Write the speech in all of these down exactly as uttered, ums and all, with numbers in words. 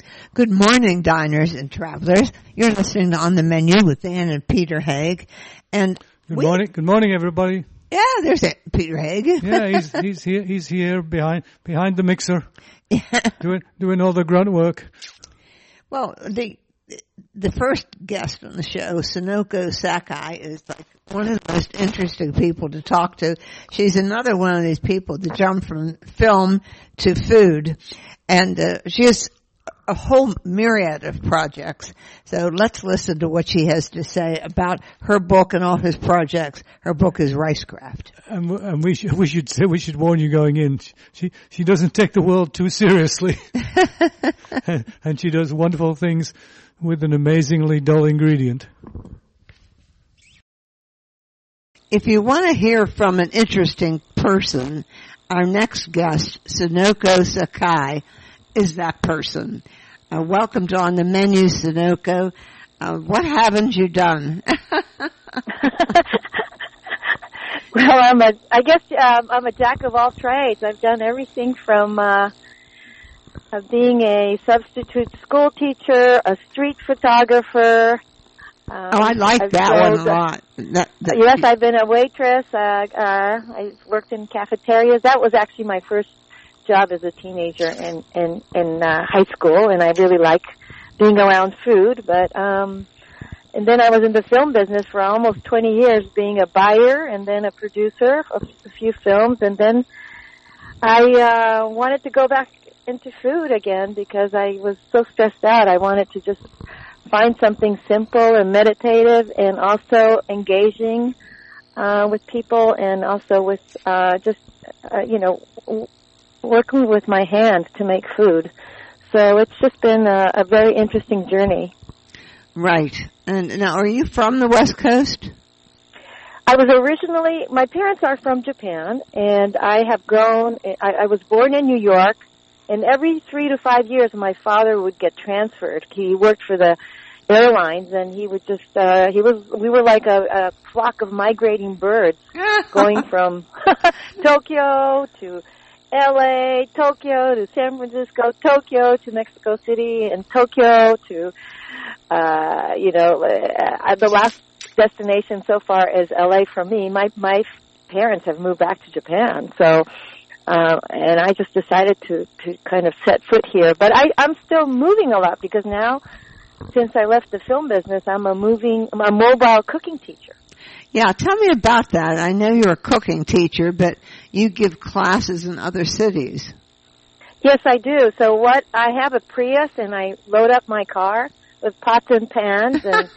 Good morning, diners and travelers. You're listening to On the Menu with Ann and Peter Haig. And good we, morning, good morning, everybody. Yeah, there's it, Peter Haig. Yeah, he's he's here. He's here behind behind the mixer, yeah. doing doing all the grunt work. Well, the the first guest on the show, Sonoko Sakai, is like one of the most interesting people to talk to. She's another one of these people that jump from film to food, and uh, she has a whole myriad of projects. So let's listen to what she has to say about her book and all his projects. Her book is Ricecraft. And, and we should, we should say, we should warn you going in. She, she doesn't take the world too seriously. and, and she does wonderful things with an amazingly dull ingredient. If you want to hear from an interesting person, our next guest, Sonoko Sakai, is that person. Uh, welcome to On the Menu, Sonoko. Uh, what haven't you done? Well, I'm a, I guess um, I'm a jack of all trades. I've done everything from uh, uh, being a substitute school teacher, a street photographer. Um, oh, I like I've that sold, one a lot. That, that, yes, I've been a waitress. Uh, uh, I worked in cafeterias. That was actually my first job as a teenager in in, in uh, high school, and I really like being around food. But um, and then I was in the film business for almost twenty years, being a buyer and then a producer of a few films, and then I uh, wanted to go back into food again because I was so stressed out. I wanted to just find something simple and meditative, and also engaging uh, with people, and also with uh, just uh, you know. W- working with my hand to make food. So it's just been a, a very interesting journey. Right. And now, are you from the West Coast? I was originally, my parents are from Japan, and I have grown, I, I was born in New York, and every three to five years my father would get transferred. He worked for the airlines, and he would just, uh, he was, we were like a, a flock of migrating birds going from Tokyo to L A, Tokyo to San Francisco, Tokyo to Mexico City, and Tokyo to, uh, you know, uh, the last destination so far is L A for me. My my parents have moved back to Japan, so, uh, and I just decided to, to kind of set foot here. But I, I'm still moving a lot because now, since I left the film business, I'm a moving, I'm a mobile cooking teacher. Yeah, tell me about that. I know you're a cooking teacher, but you give classes in other cities. Yes, I do. So what, I have a Prius, and I load up my car with pots and pans. And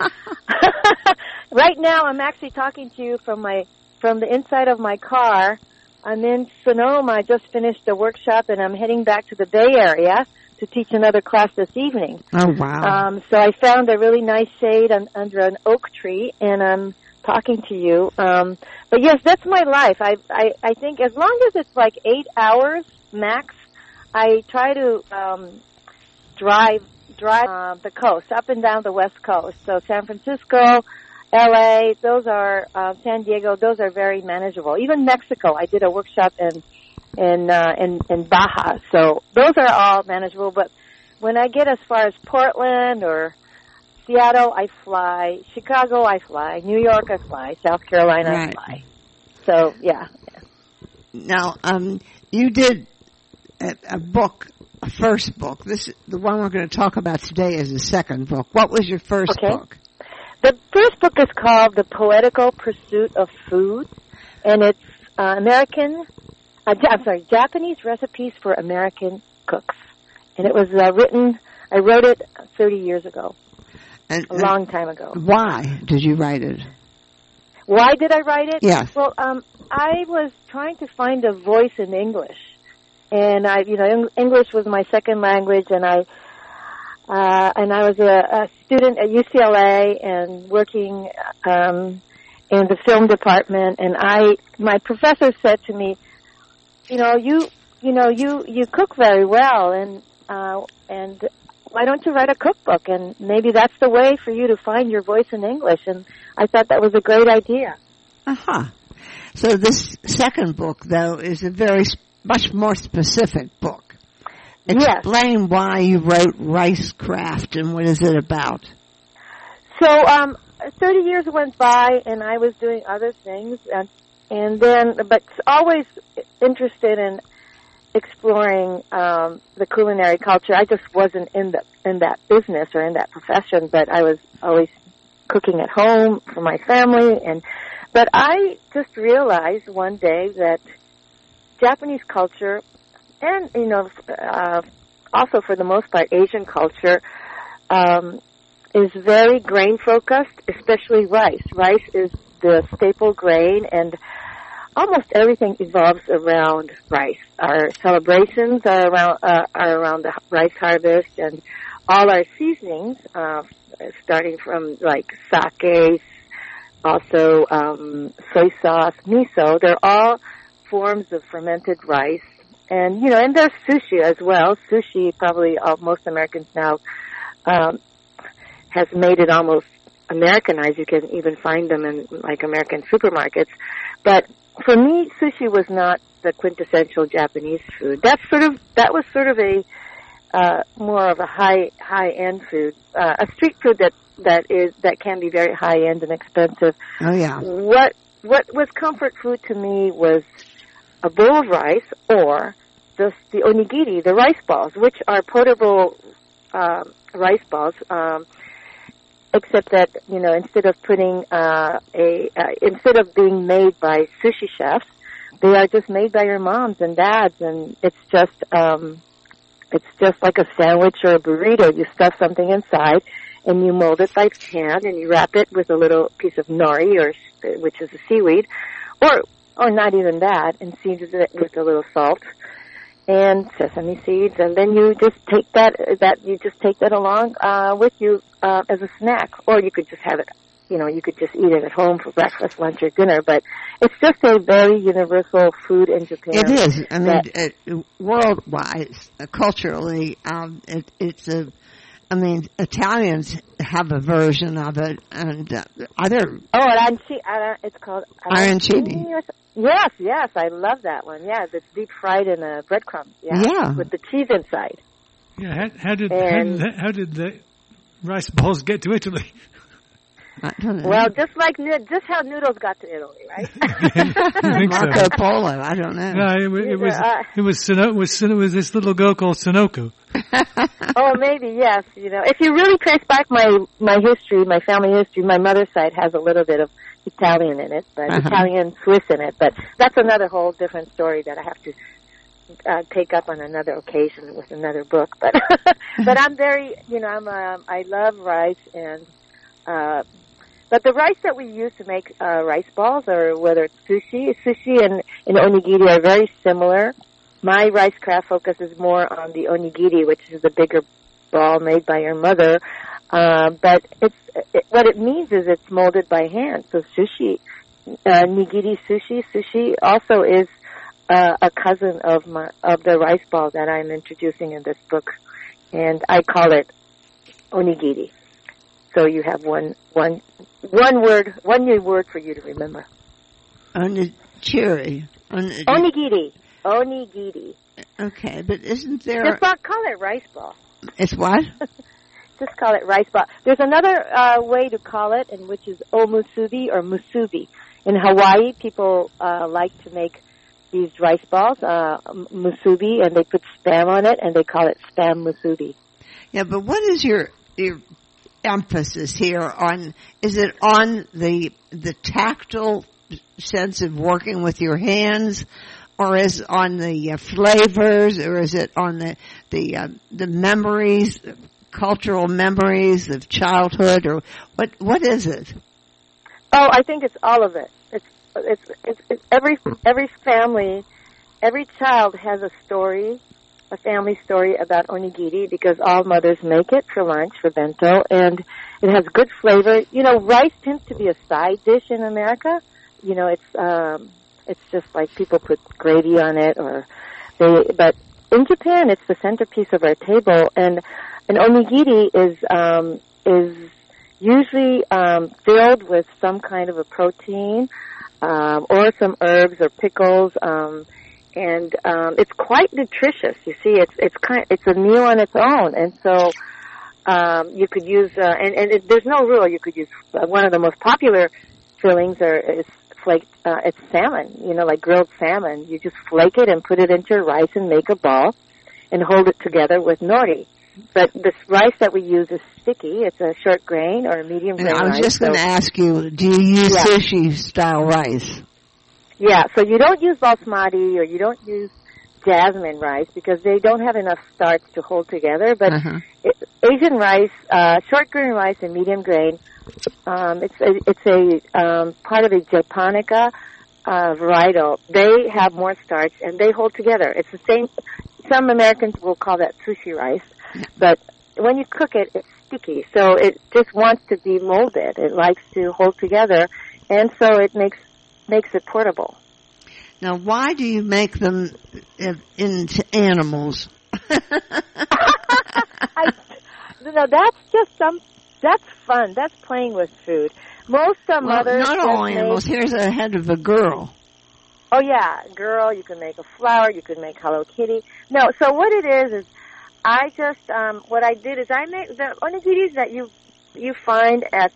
right now I'm actually talking to you from my from the inside of my car. I'm in Sonoma. I just finished a workshop, and I'm heading back to the Bay Area to teach another class this evening. Oh, wow. Um, so I found a really nice shade un, under an oak tree, and I'm talking to you. Um, but yes, that's my life. I, I, I think as long as it's like eight hours max, I try to um, drive drive uh, the coast, up and down the West Coast. So San Francisco, L A, those are, uh, San Diego, those are very manageable. Even Mexico, I did a workshop in, in, uh, in, in Baja. So those are all manageable. But when I get as far as Portland or Seattle, I fly. Chicago, I fly. New York, I fly. South Carolina, right. I fly. So, yeah. Now, um, you did a, a book, a first book. This, the one we're going to talk about today is the second book. What was your first okay. book? The first book is called The Poetical Pursuit of Food, and it's uh, American, uh, I'm sorry, Japanese recipes for American cooks. And it was uh, written, I wrote it thirty years ago. And, a long time ago. Why did you write it? Why did I write it? Yes. Well, um, I was trying to find a voice in English, and I, you know, English was my second language, and I, uh, and I was a, a student at U C L A and working um, in the film department, and I, my professor said to me, you know, you, you know, you you cook very well, and uh, and. why don't you write a cookbook? And maybe that's the way for you to find your voice in English. And I thought that was a great idea. Uh-huh. So this second book, though, is a very, much more specific book. Explain yes. why you wrote Ricecraft and what is it about? So, um, thirty years went by and I was doing other things and, and then, but always interested in exploring, um, the culinary culture. I just wasn't in the, in that business or in that profession, but I was always cooking at home for my family and, but I just realized one day that Japanese culture and, you know, uh, also for the most part Asian culture, um, is very grain-focused, especially rice. Rice is the staple grain, and almost everything evolves around rice. Our celebrations are around uh, are around the rice harvest, and all our seasonings, uh, starting from like sake, also um, soy sauce, miso, they're all forms of fermented rice. And, you know, and there's sushi as well. Sushi, probably all, most Americans now um, has made it almost Americanized. You can even find them in like American supermarkets. But for me, sushi was not the quintessential Japanese food. That's sort of that was sort of a uh, more of a high high end food, uh, a street food that that is that can be very high end and expensive. Oh yeah. What what was comfort food to me was a bowl of rice or just the onigiri, the rice balls, which are portable um, rice balls. Um, Except that, you know, instead of putting uh, a uh, instead of being made by sushi chefs, they are just made by your moms and dads, and it's just um, it's just like a sandwich or a burrito. You stuff something inside, and you mold it by hand, and you wrap it with a little piece of nori, or which is a seaweed, or or not even that, and season it with a little salt and sesame seeds, and then you just take that that you just take that along uh, with you uh, as a snack, or you could just have it, you know, you could just eat it at home for breakfast, lunch, or dinner. But it's just a very universal food in Japan. It is. I mean, it, worldwide, uh, culturally, um, it, it's a. I mean, Italians have a version of it, and uh, other. Oh, arancini. Uh, it's called arancini. arancini. Yes, yes, I love that one. Yeah, it's deep fried in a breadcrumb. Yeah, yeah, with the cheese inside. Yeah, how, how did how did, the, how did the rice balls get to Italy? I don't know. Well, just like just how noodles got to Italy, right? Marco so. Polo. I don't know. No, it, it was uh, it was Sino, was it was this little girl called Sunoco. Oh, maybe yes. You know, if you really trace back my my history, my family history, my mother's side has a little bit of Italian in it, but uh-huh. Italian Swiss in it. But that's another whole different story that I have to uh, take up on another occasion with another book. But but I'm very, you know, I'm um, I love rice and. Uh, But the rice that we use to make uh, rice balls, or whether it's sushi, sushi and, and onigiri are very similar. My Ricecraft focuses more on the onigiri, which is the bigger ball made by your mother. Uh, but it's it, what it means is it's molded by hand. So sushi, uh, nigiri sushi, sushi also is uh, a cousin of my of the rice ball that I'm introducing in this book, and I call it onigiri. So you have one, one, one word, one new word for you to remember. Onigiri. On, onigiri. Onigiri. Okay, but isn't there... Just not call it rice ball. It's what? Just call it rice ball. There's another uh, way to call it, and which is omusubi or musubi. In Hawaii, people uh, like to make these rice balls, uh, musubi, and they put Spam on it, and they call it Spam musubi. Yeah, but what is your... your emphasis here on, is it on the the tactile sense of working with your hands, or is it on the uh, flavors, or is it on the the uh, the memories, cultural memories of childhood, or what what is it? Oh, I think it's all of it. It's it's it's, it's every every family, every child has a story, a family story about onigiri, because all mothers make it for lunch, for bento, and it has good flavor. You know, rice tends to be a side dish in America. You know, it's um, it's just like people put gravy on it, or they. But in Japan, it's the centerpiece of our table, and an onigiri is um, is usually um, filled with some kind of a protein, um, or some herbs or pickles. Um, and um, it's quite nutritious. You see, it's it's kind it's a meal on its own, and so um, you could use uh, and and it, there's no rule. You could use uh, one of the most popular fillings are is flaked. Uh, it's salmon, you know, like grilled salmon. You just flake it and put it into your rice and make a ball, and hold it together with nori. But this rice that we use is sticky. It's a short grain or a medium grain rice. I was just going to so, ask you, do you use yeah. sushi style rice? Yeah, so you don't use basmati or you don't use jasmine rice because they don't have enough starch to hold together. But Uh-huh. it, Asian rice, uh, short grain rice and medium grain, um, it's a, it's a um, part of a japonica uh, varietal. They have more starch and they hold together. It's the same. Some Americans will call that sushi rice, but when you cook it, it's sticky. So it just wants to be molded. It likes to hold together, and so it makes makes it portable. Now, why do you make them into animals? I, you know, that's just some. That's fun. That's playing with food. Most uh, Well, mothers not all just animals. make- Here's a head of a girl. Oh yeah, girl. You can make a flower. You can make Hello Kitty. No. So what it is is, I just um, what I did is I made the onigiris that you you find at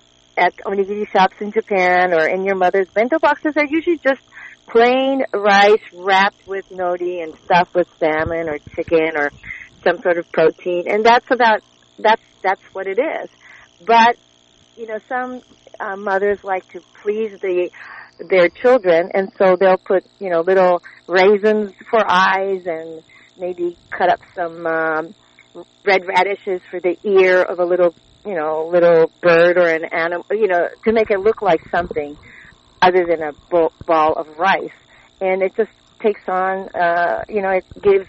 at onigiri shops in Japan or in your mother's bento boxes are usually just plain rice wrapped with nori and stuffed with salmon or chicken or some sort of protein, and that's about that's that's what it is. But you know, some uh, mothers like to please the their children, and so they'll put you know little raisins for eyes and maybe cut up some um, red radishes for the ear of a little you know little bird or an animal, you know, to make it look like something other than a bo- ball of rice. And it just takes on, uh, you know, it gives,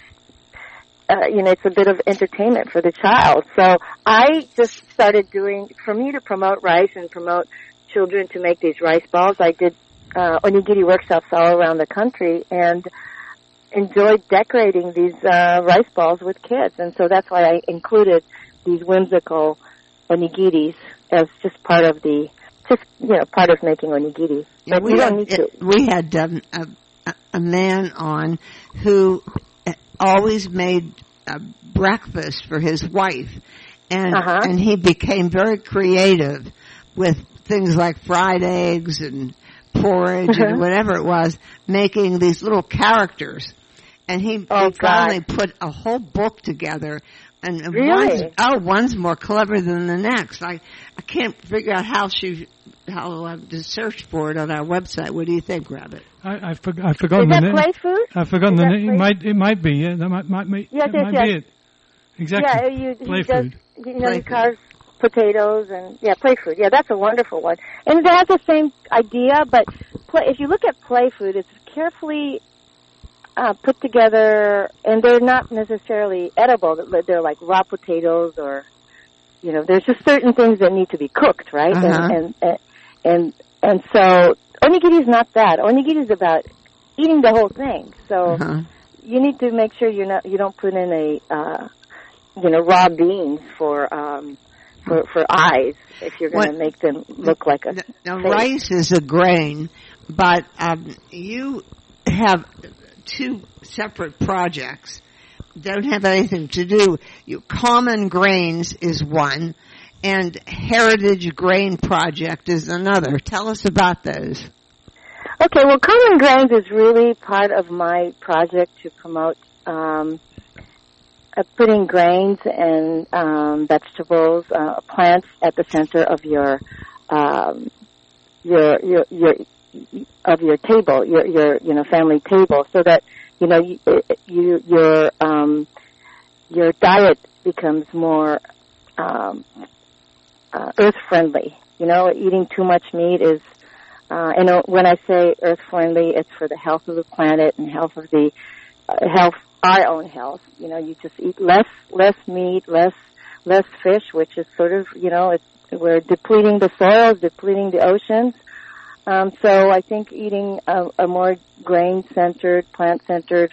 uh, you know, it's a bit of entertainment for the child. So I just started doing, for me to promote rice and promote children to make these rice balls, I did uh, onigiri workshops all around the country and enjoyed decorating these uh, rice balls with kids. And so that's why I included these whimsical onigiris as just part of the, just, you know, part of making onigiri. Yeah, But we you had, don't need to. we had um, a, a man on who always made a breakfast for his wife, and Uh-huh. and he became very creative with things like fried eggs and porridge Uh-huh. and whatever it was, making these little characters. And he, Oh, he finally God. put a whole book together. And and Really? one's, oh, one's more clever than the next. I I can't figure out how she how uh, to search for it on our website. What do you think, Rabbit? I, I for, I've forgotten Is the that name. play food? I've forgotten Is the that name. It play- might, it might be. Yeah, that might, might, might, Yes, that yes, might yes. be it. Exactly. Yeah, you, Play he does, food. you know, Play he food. carves potatoes and, yeah, play food. Yeah, that's a wonderful one. And it has the same idea, but play, if you look at play food, it's carefully uh, put together, and they're not necessarily edible. They're like raw potatoes or, you know, there's just certain things that need to be cooked, right? Uh-huh. And, and, and, and, and so onigiri is not that. Onigiri is about eating the whole thing. So Uh-huh. you need to make sure you're not, you don't put in a, uh, you know, raw beans for, um, for, for eyes if you're going to What- make them look like a Now, face. rice is a grain, but um, you have two separate projects. Don't have anything to do. You, Common Grains is one, and Heritage Grain Project is another. Tell us about those. Okay, well, Common Grains is really part of my project to promote um, uh, putting grains and um, vegetables, uh, plants at the center of your um, your your your of your table, your your you know family table, so that you know you, you your um, your diet becomes more um, uh, earth friendly. You know, eating too much meat is. Uh, and uh, when I say earth friendly, it's for the health of the planet and health of the uh, health, our own health. You know, you just eat less, less meat, less, less fish, which is sort of, you know, it's, we're depleting the soils, depleting the oceans. Um, so I think eating a, a more grain-centered, plant-centered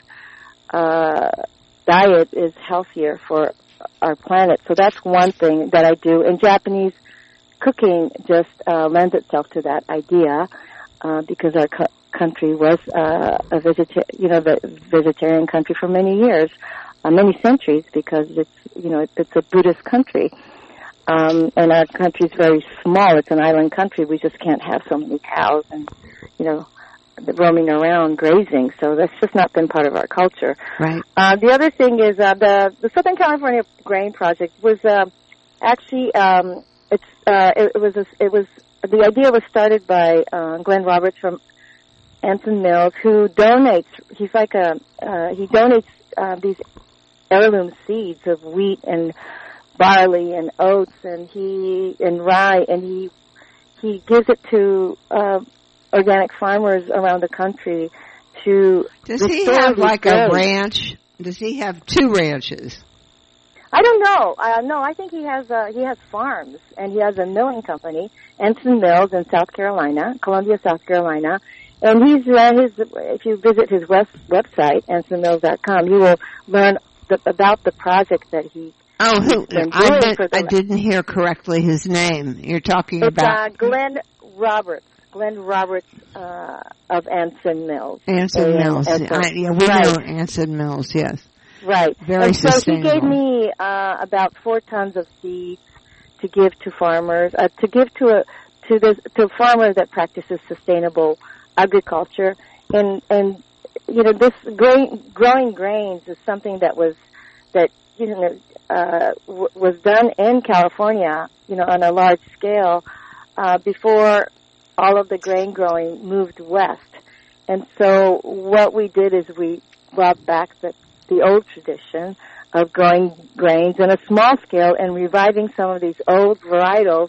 uh, diet is healthier for our planet. So that's one thing that I do. In Japanese cooking just uh, lends itself to that idea uh, because our cu- country was uh, a vegetarian, you know, the vegetarian country for many years, uh, many centuries, because it's, you know, it's a Buddhist country. Um, and our country's very small. It's an island country. We just can't have so many cows and, you know, roaming around grazing. So that's just not been part of our culture. Right. Uh, the other thing is uh, the the Southern California Grain Project was uh, actually um, it's uh, it, it was a, it was the idea was started by uh, Glenn Roberts from Anson Mills, who donates. He's like a uh, he donates uh, these heirloom seeds of wheat and barley and oats and he and rye, and he he gives it to uh, organic farmers around the country to. Does he have like a ranch? Does he have two ranches? I don't know. Uh, no, I think he has uh, he has farms, and he has a milling company, Anson Mills in South Carolina, Columbia, South Carolina. And he's uh, his. If you visit his web, website, anson mills dot com, you will learn the, about the project that he. Oh, who? I, did, I didn't hear correctly his name. You're talking it's, about uh, Glenn Roberts. Glenn Roberts uh, of Anson Mills. Anson A- Mills. Anson. I, yeah, we right. know Anson Mills. Yes. Right. Very and so sustainable. he gave me uh, about four tons of seeds to give to farmers, uh, to give to a to the to a farmer that practices sustainable agriculture, and and you know this grain, growing grains is something that was that you know uh, w- was done in California, you know, on a large scale uh, before all of the grain growing moved west, and so what we did is we brought back the the old tradition of growing grains on a small scale and reviving some of these old varietals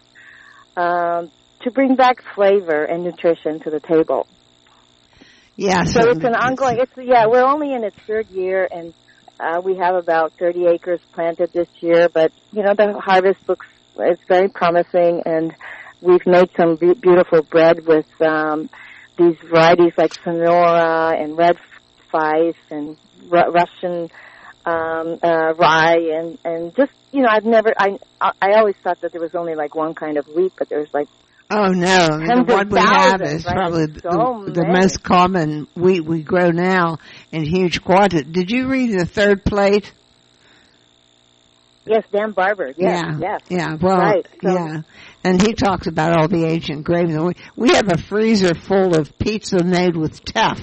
um, to bring back flavor and nutrition to the table. Yeah, so, so it's an ongoing. It's yeah, we're only in its third year, and uh, we have about thirty acres planted this year. But you know, the harvest looks it's very promising, and we've made some be- beautiful bread with um, these varieties like Sonora and Red Fife and R- Russian um, uh, rye, and and just you know, I've never. I I always thought that there was only like one kind of wheat, but there's like. Oh no! I mean, the one we have is right? probably so the, the most common wheat we grow now in huge quantity. Did you read the third plate? Yes, Dan Barber. Yes, yeah, yes. yeah. Well, right. so, yeah. And he talks about all the ancient grains. We we have a freezer full of pizza made with teff.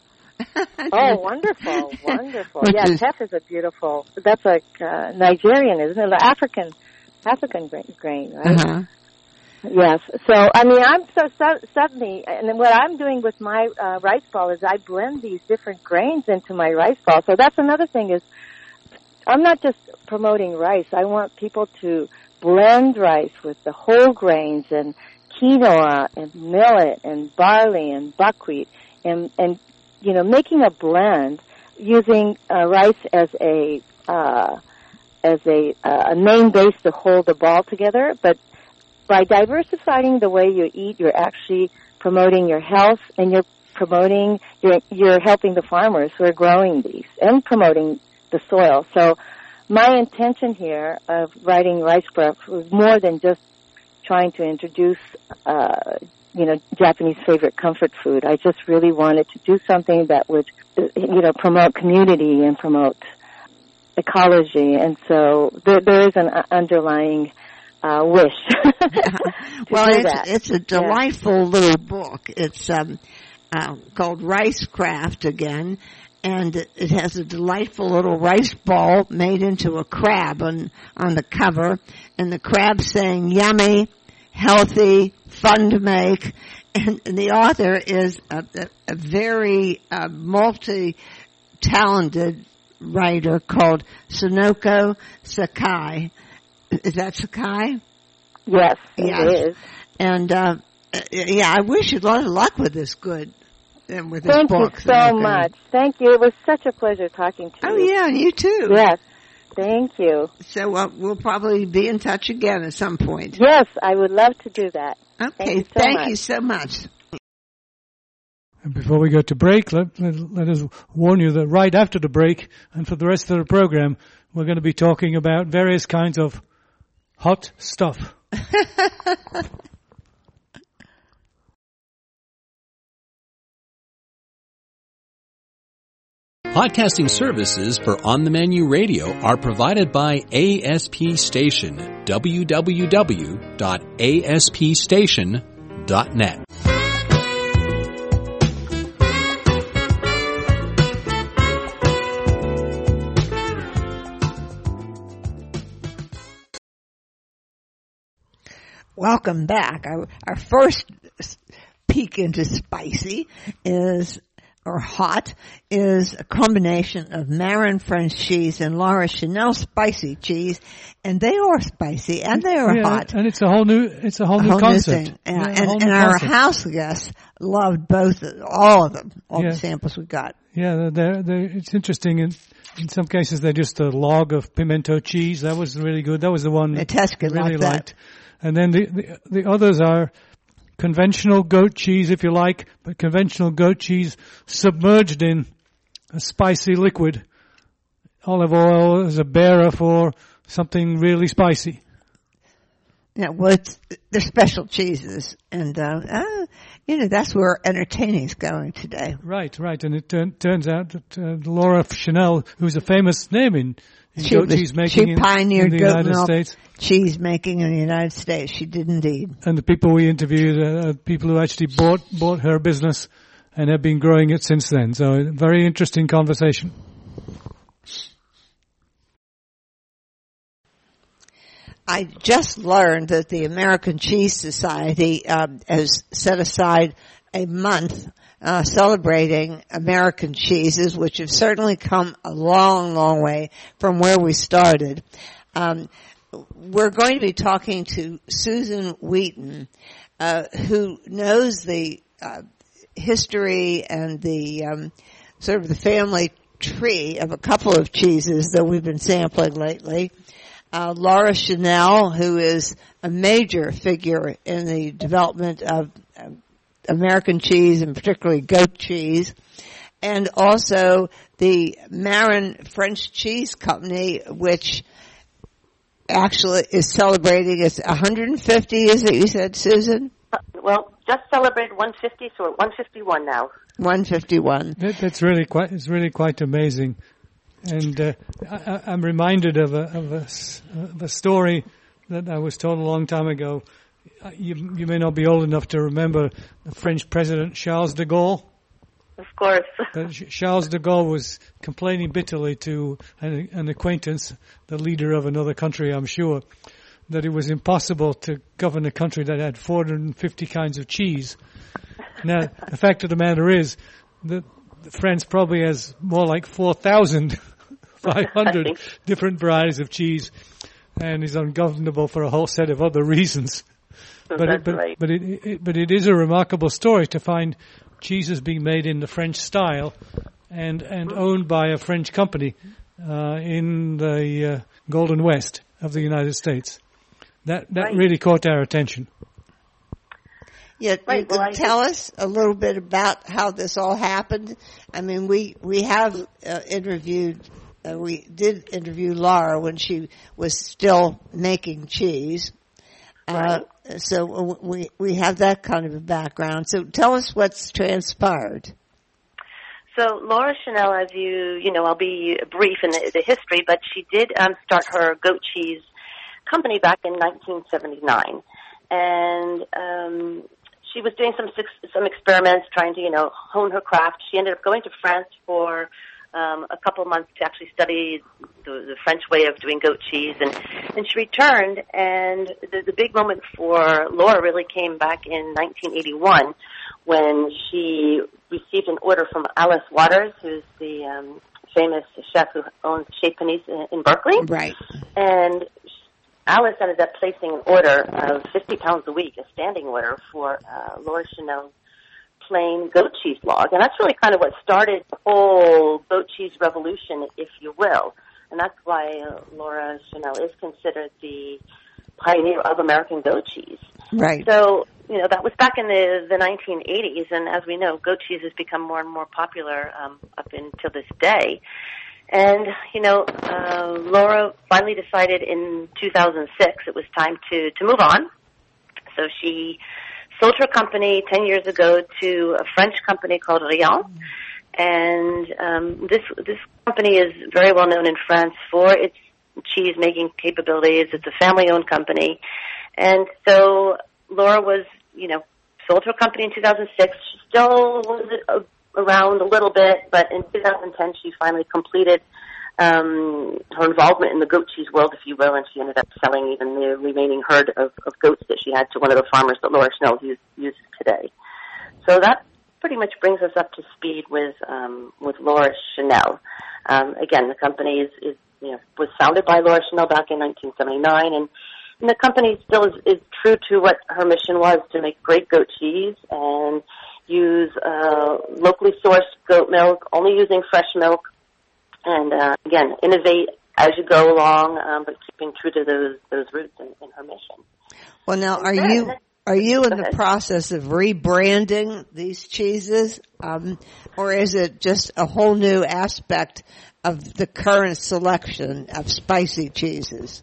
Oh, wonderful, wonderful. Which yeah, is, teff is a beautiful. That's like uh, Nigerian, isn't it? African, African grain, right? Uh-huh. Yes. So, I mean, I'm so, so suddenly, and then what I'm doing with my uh, rice ball is I blend these different grains into my rice ball. So that's another thing is I'm not just promoting rice. I want people to blend rice with the whole grains and quinoa and millet and barley and buckwheat and, and you know, making a blend using uh, rice as a uh, as a, uh, a main base to hold the ball together, but by diversifying the way you eat, you're actually promoting your health, and you're promoting, you're, you're helping the farmers who are growing these and promoting the soil. So my intention here of writing Rice Prep was more than just trying to introduce, uh, you know, Japanese favorite comfort food. I just really wanted to do something that would, you know, promote community and promote ecology. And so there, there is an underlying Uh, wish. well, it's, that. it's a delightful yeah. little book. It's um, uh, called Rice Craft again, and it has a delightful little rice ball made into a crab on on the cover, and the crab saying "yummy, healthy, fun to make." And, and the author is a, a, a very uh, multi-talented writer called Sonoko Sakai. Is that Sakai? Yes, yes. it is. And, uh, yeah, I wish you a lot of luck with this good, and with this Thank book. Thank you so Sonoko. much. Thank you. It was such a pleasure talking to oh, you. Oh, yeah, and you too. Yes. Thank you. So uh, we'll probably be in touch again at some point. Yes, I would love to do that. Okay, thank you so thank much. You so much. And before we go to break, let, let, let us warn you that right after the break and for the rest of the program, we're going to be talking about various kinds of hot stuff. Podcasting services for On the Menu Radio are provided by A S P Station, w w w dot a s p station dot net. Welcome back. Our, our first peek into spicy is, or hot, is a combination of Marin French cheese and Laura Chanel spicy cheese, and they are spicy and they are yeah, hot. And it's a whole new, it's a whole a new whole concept. New thing. Yeah, Yeah, and whole and new our concept. house guests loved both, all of them, all Yeah. the samples we got. Yeah, they're, they're, it's interesting. In, in some cases, they're just a log of pimento cheese. That was really good. That was the one I Tesca really liked that. liked. And then the, the the others are conventional goat cheese, if you like, but conventional goat cheese submerged in a spicy liquid. Olive oil is a bearer for something really spicy. Yeah, well, it's, they're special cheeses, and uh, uh, you know that's where entertaining's going today. Right, right, and it turn, turns out that uh, Laura Chanel, who's a famous name in, in She goat was- cheese making she in, pioneered in the goat United milk States. cheese making in the United States. She did indeed. And the people we interviewed are uh, people who actually bought bought her business and have been growing it since then. So a very interesting conversation. I just learned that the American Cheese Society um, has set aside a month uh, celebrating American cheeses, which have certainly come a long, long way from where we started. Um, we're going to be talking to Susan Wheaton, uh, who knows the uh, history and the um, sort of the family tree of a couple of cheeses that we've been sampling lately. Uh, Laura Chanel, who is a major figure in the development of uh, American cheese and particularly goat cheese, and also the Marin French Cheese Company, which actually is celebrating its one hundred fifty, is it you said, Susan? Uh, well, just celebrated one hundred fifty, so we're at one hundred fifty-one now. one hundred fifty-one. That, that's really quite, it's really quite amazing. And uh, I, I'm reminded of a, of, a, of a story that I was told a long time ago. You, you may not be old enough to remember the French President Charles de Gaulle. Of course. But Charles de Gaulle was complaining bitterly to an, an acquaintance, the leader of another country, I'm sure, that it was impossible to govern a country that had four hundred fifty kinds of cheese. Now, the fact of the matter is that France probably has more like four thousand five hundred different varieties of cheese and is ungovernable for a whole set of other reasons. But That's it, but, right. but it, it but it is a remarkable story to find cheeses being made in the French style and and owned by a French company uh, in the uh, Golden West of the United States. That that Right. really caught our attention. Yeah, Right, you well, could I tell us a little bit about how this all happened. I mean, we we have uh, interviewed, uh, we did interview Laura when she was still making cheese. Uh, so we we have that kind of a background. So tell us what's transpired. So Laura Chanel, as you, you know, I'll be brief in the, the history, but she did um, start her goat cheese company back in nineteen seventy-nine. And um, she was doing some some experiments, trying to, you know, hone her craft. She ended up going to France for um, a couple of months to actually study the, the French way of doing goat cheese. And, and she returned, and the, the big moment for Laura really came back in nineteen eighty-one when she received an order from Alice Waters, who's the um, famous chef who owns Chez Panisse in, in Berkeley. Right. And Alice ended up placing an order of fifty pounds a week, a standing order for uh, Laura Chanel's plain goat cheese log. And that's really kind of what started the whole goat cheese revolution, if you will. And that's why uh, Laura Chanel is considered the pioneer of American goat cheese. Right. So, you know, that was back in the, the nineteen eighties, and as we know, goat cheese has become more and more popular um, up until this day. And, you know, uh, Laura finally decided in two thousand six it was time to, to move on. So she sold her company ten years ago to a French company called Riant. And um, this this company is very well known in France for its cheese making capabilities. It's a family-owned company, and so Laura was, you know, sold her company in two thousand six. She still was around a little bit, but in two thousand ten she finally completed um, her involvement in the goat cheese world, if you will, and she ended up selling even the remaining herd of, of goats that she had to one of the farmers that Laura Schnell use, uses today. So that pretty much brings us up to speed with um, with Laura Schnell. Um, again, the company is, is you know was founded by Laura Schnell back in nineteen seventy-nine, and, and the company still is, is true to what her mission was, to make great goat cheese and use uh, locally sourced goat milk, only using fresh milk, and uh, again, innovate as you go along, um, but keeping true to those those roots in, in her mission. Well, now, are you are you in the process of rebranding these cheeses, um, or is it just a whole new aspect of the current selection of spicy cheeses?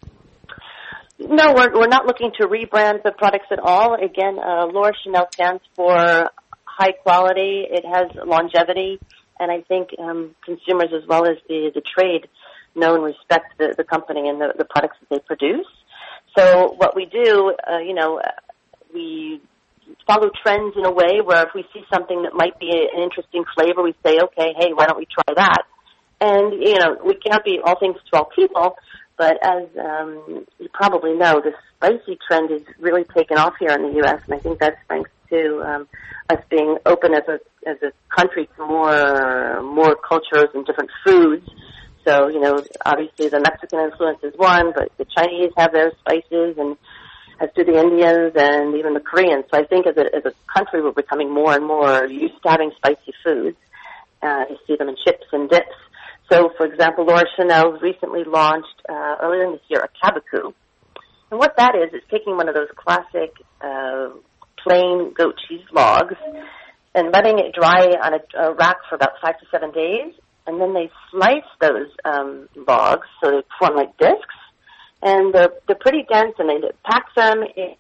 No, we're we're not looking to rebrand the products at all. Again, uh, Laura Schnell stands for high quality. It has longevity, and I think um, consumers as well as the the trade know and respect the, the company and the, the products that they produce. So what we do, uh, you know, we follow trends in a way where if we see something that might be an interesting flavor, we say, okay, hey, why don't we try that? And, you know, we can't be all things to all people, but as um, you probably know, the spicy trend is really taken off here in the U S, and I think that's thanks to um, us being open as a as a country to more more cultures and different foods. So, you know, obviously the Mexican influence is one, but the Chinese have their spices, and as do the Indians and even the Koreans. So I think as a, as a country we're becoming more and more used to having spicy foods. Uh, you see them in chips and dips. So, for example, Laura Schnell recently launched uh, earlier in this year a kabaku. And what that is, is taking one of those classic uh, plain goat cheese logs and letting it dry on a, a rack for about five to seven days. And then they slice those um, logs so they form like discs, and they're, they're pretty dense, and they pack them in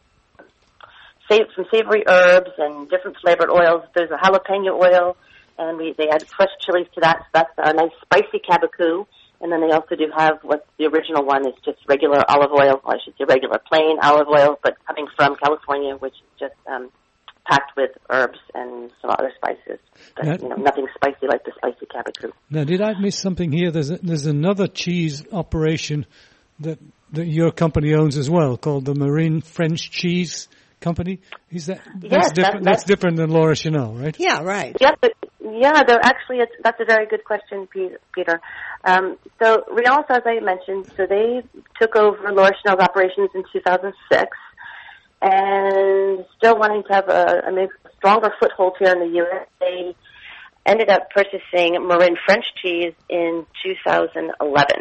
save, some savory herbs and different flavored oils. There's a jalapeno oil, and we, they add fresh chilies to that, so that's a nice spicy kabaku. And then they also do have what the original one is just regular olive oil, well, I should say regular plain olive oil, but coming from California, which is just um, packed with herbs and some other spices. But, now, you know, nothing spicy like the spicy kabaku. Now, did I miss something here? There's a, there's another cheese operation that that your company owns as well, called the Marin French Cheese Company. Is that that's yes, different? That, that's, that's different than Laura Schnell, right? Yeah, right. Yeah, but, yeah. They're actually, it's, that's a very good question, Peter. Um, so Rial's, as I mentioned, so they took over Laura Schnell's operations in two thousand six. And still wanting to have a, a stronger foothold here in the U S, they ended up purchasing Marin French cheese in two thousand eleven.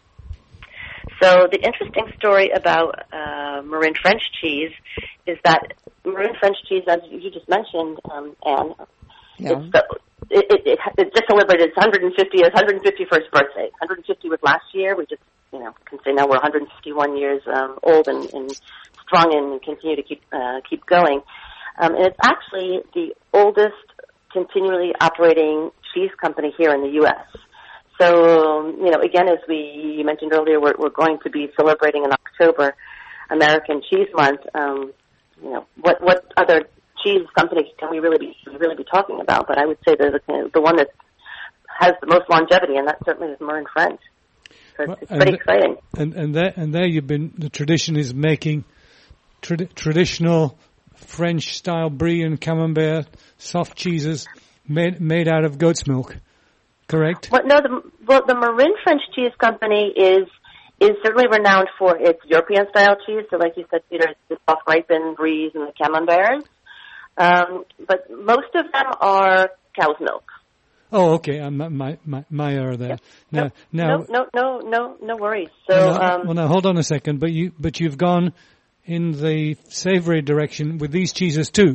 So the interesting story about uh, Marin French cheese is that Marin French cheese, as you just mentioned, um, Anne, yeah. it's the, it, it, it, it just celebrated its one hundred fiftieth, one hundred fifty-first birthday. one hundred fifty was last year. We just, you know, can say now we're one hundred fifty-one years um, old and, and strong and continue to keep uh, keep going. Um, and it's actually the oldest continually operating cheese company here in the U S. So, um, you know, again, as we you mentioned earlier, we're, we're going to be celebrating in October American Cheese Month. Um, you know, what what other cheese companies can we really be really be talking about? But I would say they're the, the one that has the most longevity, and that certainly is Marin French. So it's, it's pretty and, exciting. And and there and there you've been. The tradition is making trad- traditional French style brie and camembert soft cheeses made made out of goat's milk. Correct? Well, no, the, well, the Marin French Cheese Company is is certainly renowned for its European style cheese. So, like you said, Peter, it's the soft ripened bries and the camemberts. Um, but most of them are cow's milk. Oh, okay. Um, my my my error there. Yep. Now, no, now, no, no, no, no worries. So, well, now, um, well, now hold on a second. But you but you've gone in the savory direction with these cheeses too.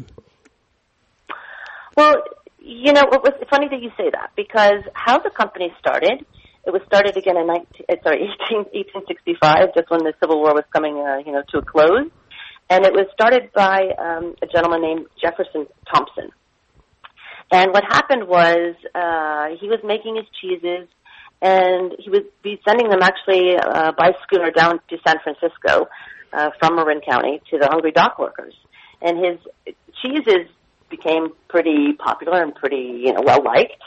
Well, you know, it was funny that you say that, because how the company started, it was started again in nineteen, sorry, eighteen sixty-five, just when the Civil War was coming, uh, you know, to a close. And it was started by um, a gentleman named Jefferson Thompson. And what happened was uh, he was making his cheeses, and he would be sending them actually uh, by schooner down to San Francisco uh, from Marin County to the hungry dock workers. And his cheeses became pretty popular and pretty, you know, well liked.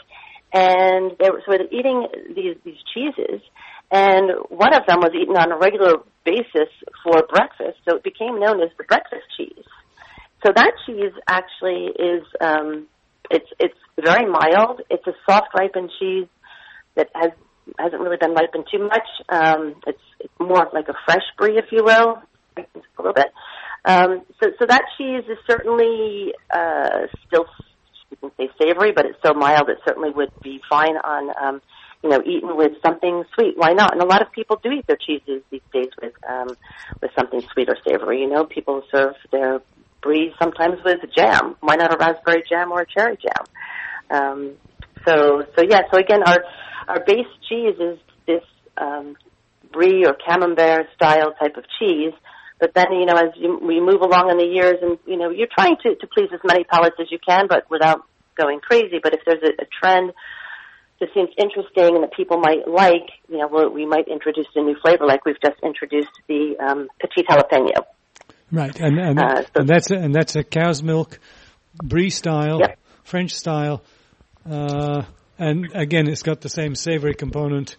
And they were sort of eating these these cheeses, and one of them was eaten on a regular basis for breakfast, so it became known as the breakfast cheese. So that cheese actually is um, it's it's very mild. It's a soft ripened cheese that has hasn't really been ripened too much. Um, it's it's more like a fresh brie, if you will, a little bit. Um, so so that cheese is certainly uh, still, you can say savory, but it's so mild it certainly would be fine on um, you know, eaten with something sweet. Why not? And a lot of people do eat their cheeses these days with um, with something sweet or savory. You know, people serve their brie sometimes with jam. Why not a raspberry jam or a cherry jam? Um, so so yeah. So again, our our base cheese is this um, brie or camembert style type of cheese. But then, you know, as you, we move along in the years, and you know, you're trying to, to please as many palates as you can, but without going crazy. But if there's a, a trend that seems interesting and that people might like, you know, we'll, we might introduce a new flavor, like we've just introduced the um, petite jalapeno. Right, and and, uh, so, and that's a, and that's a cow's milk, brie style, yep. French style, uh, and again, it's got the same savory component.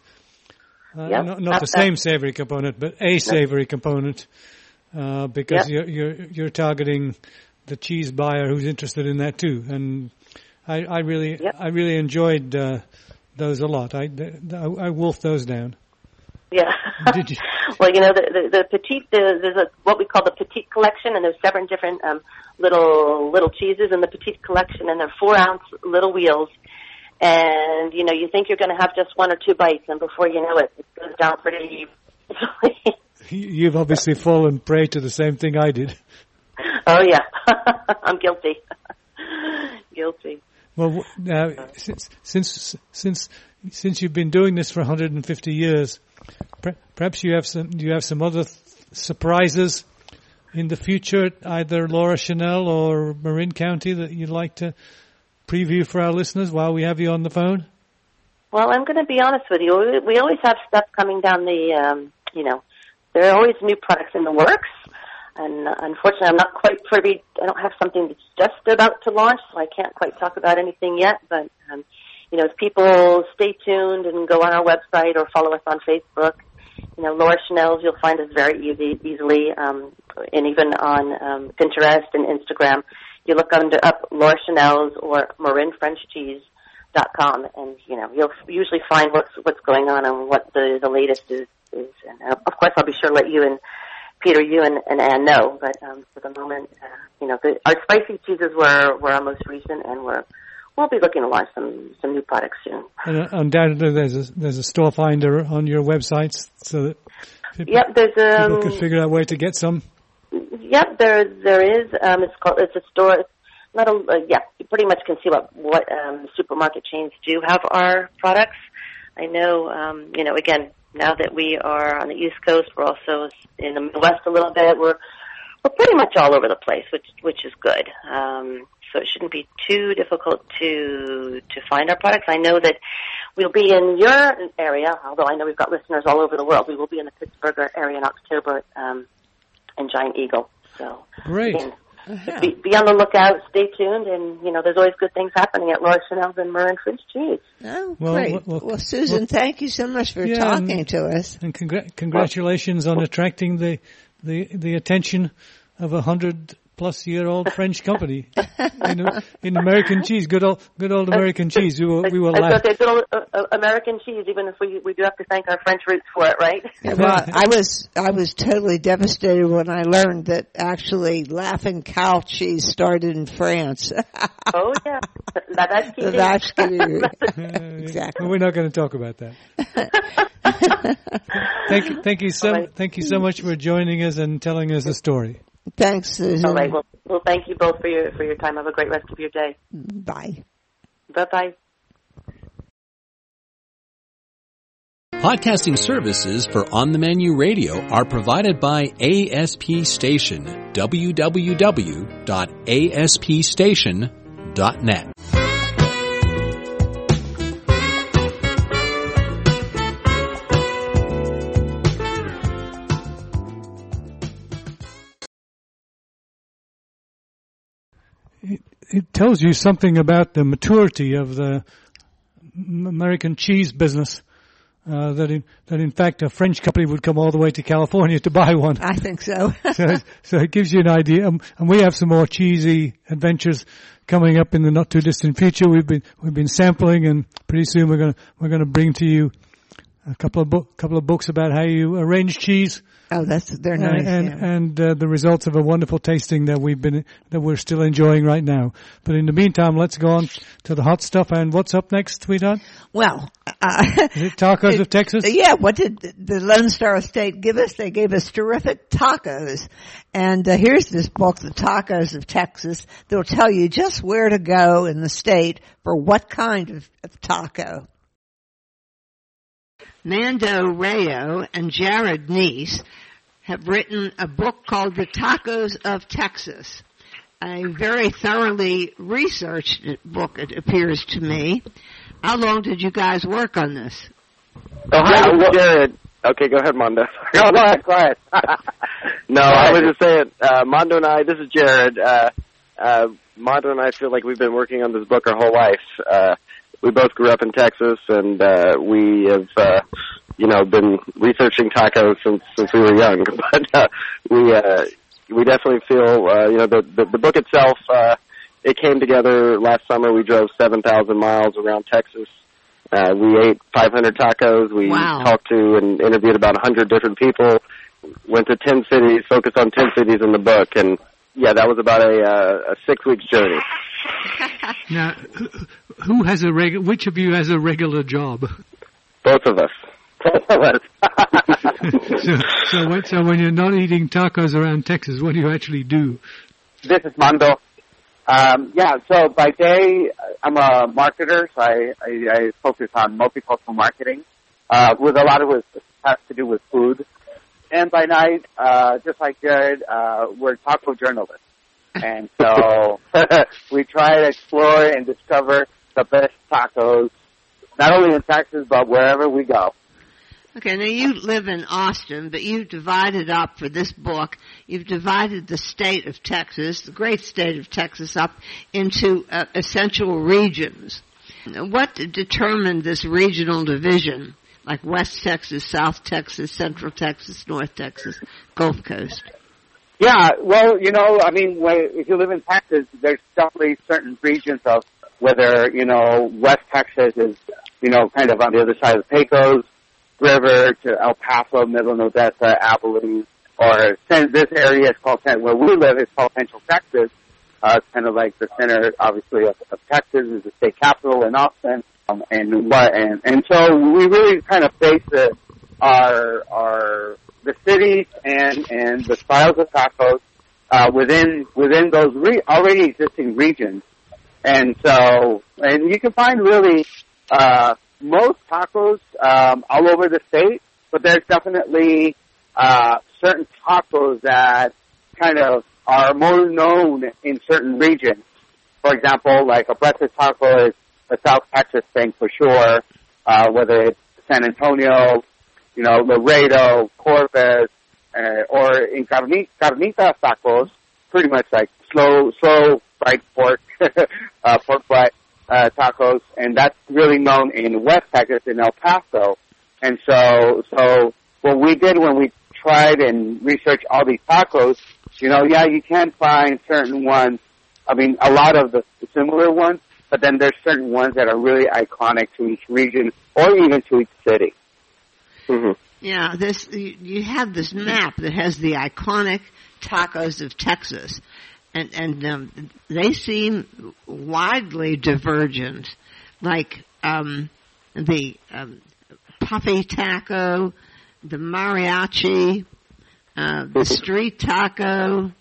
Uh, yep. Not, not the same savory component, but a savory component, uh, because yep. you're you're you're targeting the cheese buyer who's interested in that too, and I, I really yep. I really enjoyed uh, those a lot. I, I I wolfed those down. Yeah. Did you? Well, you know, the the, the petite the, there's a what we call the petite collection, and there's seven different um, little little cheeses in the petite collection, and they're four ounce little wheels. And, you know, you think you're going to have just one or two bites, and before you know it, it goes down pretty easily. You've obviously fallen prey to the same thing I did. Oh, yeah. I'm guilty. Guilty. Well, now, since, since, since, since you've been doing this for one hundred fifty years, perhaps you have some, you have some other th- surprises in the future, either Laura Chanel or Marin County, that you'd like to preview for our listeners while we have you on the phone? Well, I'm going to be honest with you. We always have stuff coming down the, um, you know, there are always new products in the works. And uh, unfortunately, I'm not quite privy. I don't have something that's just about to launch, so I can't quite talk about anything yet. But, um, you know, if people stay tuned and go on our website or follow us on Facebook, you know, Laura Chanel's, you'll find us very easy, easily, um, and even on um, Pinterest and Instagram. You look under up Laura Chanel's or Marin French Cheese dot com, and you know you'll usually find what's what's going on and what the the latest is. is. And uh, of course, I'll be sure to let you and Peter, you and, and Ann know. But um, for the moment, uh, you know, the, our spicy cheeses were were our most recent, and we're we'll be looking to launch some some new products soon. And undoubtedly, there's a there's a store finder on your websites, so that people, yep, there's a people can figure out a way to get some. Yep, there there is. Um, it's called. It's a store. It's not a. Uh, yeah, you pretty much can see what what um, supermarket chains do have our products. I know. Um, you know, again, now that we are on the East Coast, we're also in the Midwest a little bit. We're we're pretty much all over the place, which which is good. Um, so it shouldn't be too difficult to to find our products. I know that we'll be in your area, although I know we've got listeners all over the world. We will be in the Pittsburgh area in October. Um, and Giant Eagle. So great. Again, uh-huh. be, be on the lookout, stay tuned, and, you know, there's always good things happening at Laura Chanel's and Marin French Cheese. Oh, well, great. Well, well, well Susan, well, thank you so much for yeah, talking and, to us. And congr- congratulations well, on attracting the, the, the attention of a hundred plus year old French company in, in American cheese, good old, good old American cheese. We will, we will I laugh. Good old uh, American cheese, even if we we do have to thank our French roots for it, right? Yeah, well, I was I was totally devastated when I learned that actually Laughing Cow cheese started in France. Oh yeah, that, that's key. That's key. Exactly. Well, we're not going to talk about that. thank you, thank you so right. thank you so much for joining us and telling us the story. Thanks, Susan. All right. Well, well, thank you both for your for your time. Have a great rest of your day. Bye. Bye-bye. Podcasting services for On the Menu Radio are provided by A S P Station. w w w dot a s p station dot net. it tells you something about the maturity of the American cheese business. Uh, that in that in fact a French company would come all the way to California to buy one. I think so. so, so it gives you an idea. Um, and we have some more cheesy adventures coming up in the not too distant future. We've been we've been sampling, and pretty soon we're going to we're going to bring to you a couple of book couple of books about how you arrange cheese. Oh, that's they're nice. And yeah. and uh, the results of a wonderful tasting that we've been that we're still enjoying right now. But in the meantime, let's go on to the hot stuff. And what's up next, sweetheart? Well, uh, Is it Tacos it, of Texas? Yeah. What did the Lone Star State give us? They gave us terrific tacos. And uh, here's this book, The Tacos of Texas. That'll tell you just where to go in the state for what kind of, of taco. Mando Rayo and Jared Neese have written a book called The Tacos of Texas. A very thoroughly researched book, it appears to me. How long did you guys work on this? Oh, hi, yeah, Jared. Okay, go ahead, Mondo. No, go ahead, go ahead. no, I was just saying, uh, Mondo and I, this is Jared. Uh, uh, Mondo and I feel like we've been working on this book our whole life. Uh, we both grew up in Texas, and uh, we have, uh, you know, been researching tacos since since we were young. But uh, we uh, we definitely feel, uh, you know, the, the the book itself. Uh, it came together last summer. We drove seven thousand miles around Texas. Uh, we ate five hundred tacos. We wow. talked to and interviewed about one hundred different people. Went to ten cities, focused on ten cities in the book, and yeah, that was about a, uh, a six weeks journey. Now, who has a reg- which of you has a regular job? Both of us. Both of us. so, so, when, so when you're not eating tacos around Texas, what do you actually do? This is Mondo. Um, yeah, so by day, I'm a marketer, so I, I, I focus on multicultural marketing, uh, with a lot of it has to do with food. And by night, uh, just like Jared, uh, we're taco journalists. And so we try to explore and discover the best tacos, not only in Texas, but wherever we go. Okay, now you live in Austin, but you've divided up for this book, you've divided the state of Texas, the great state of Texas, up into uh, essential regions. What determined this regional division, like West Texas, South Texas, Central Texas, North Texas, Gulf Coast? Yeah, well, you know, I mean, if you live in Texas, there's definitely certain regions of whether, you know, West Texas is, you know, kind of on the other side of the Pecos River to El Paso, Middle and Odessa, Abilene, or this area is called, where we live is called Central Texas. Uh, it's kind of like the center, obviously, of, of Texas is the state capital in Austin. Um, and what, and, and so we really kind of base the, our, our, the cities and, and the styles of tacos, uh, within, within those re- already existing regions. And so, and you can find really, uh, most tacos, um, all over the state, but there's definitely, uh, certain tacos that kind of are more known in certain regions. For example, like a breakfast taco is a South Texas thing for sure, uh, whether it's San Antonio, you know, Laredo, Corpus, uh, or in carni- carnitas tacos, pretty much like slow, slow fried pork, uh, pork fried, uh, tacos, and that's really known in West Texas, in El Paso. And so, so what we did when we tried and researched all these tacos, you know, yeah, you can find certain ones, I mean, a lot of the similar ones, but then there's certain ones that are really iconic to each region or even to each city. Mm-hmm. Yeah, this you, you have this map that has the iconic tacos of Texas, and and um, they seem widely divergent, like um, the um, puffy taco, the mariachi, uh, the street taco,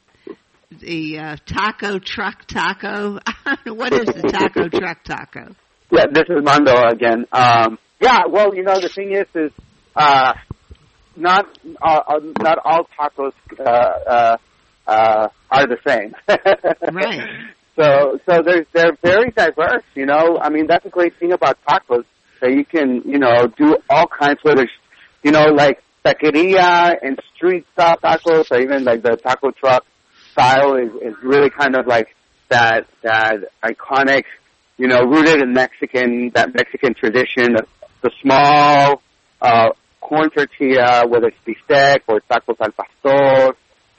the uh, taco truck taco. What is the taco truck taco? Yeah, this is Mondo again. Um, yeah, well, you know, the thing is, is uh, not uh, not all tacos uh, uh, uh, are the same. Right. So, so they're they're very diverse. You know, I mean, that's the great thing about tacos, that you can, you know, do all kinds. Whether it's, you know, like taqueria and street style tacos, or even like the taco truck style is, is really kind of like that that iconic, you know, rooted in Mexican, that Mexican tradition, the small uh, corn tortilla, whether it's bistec or tacos al pastor,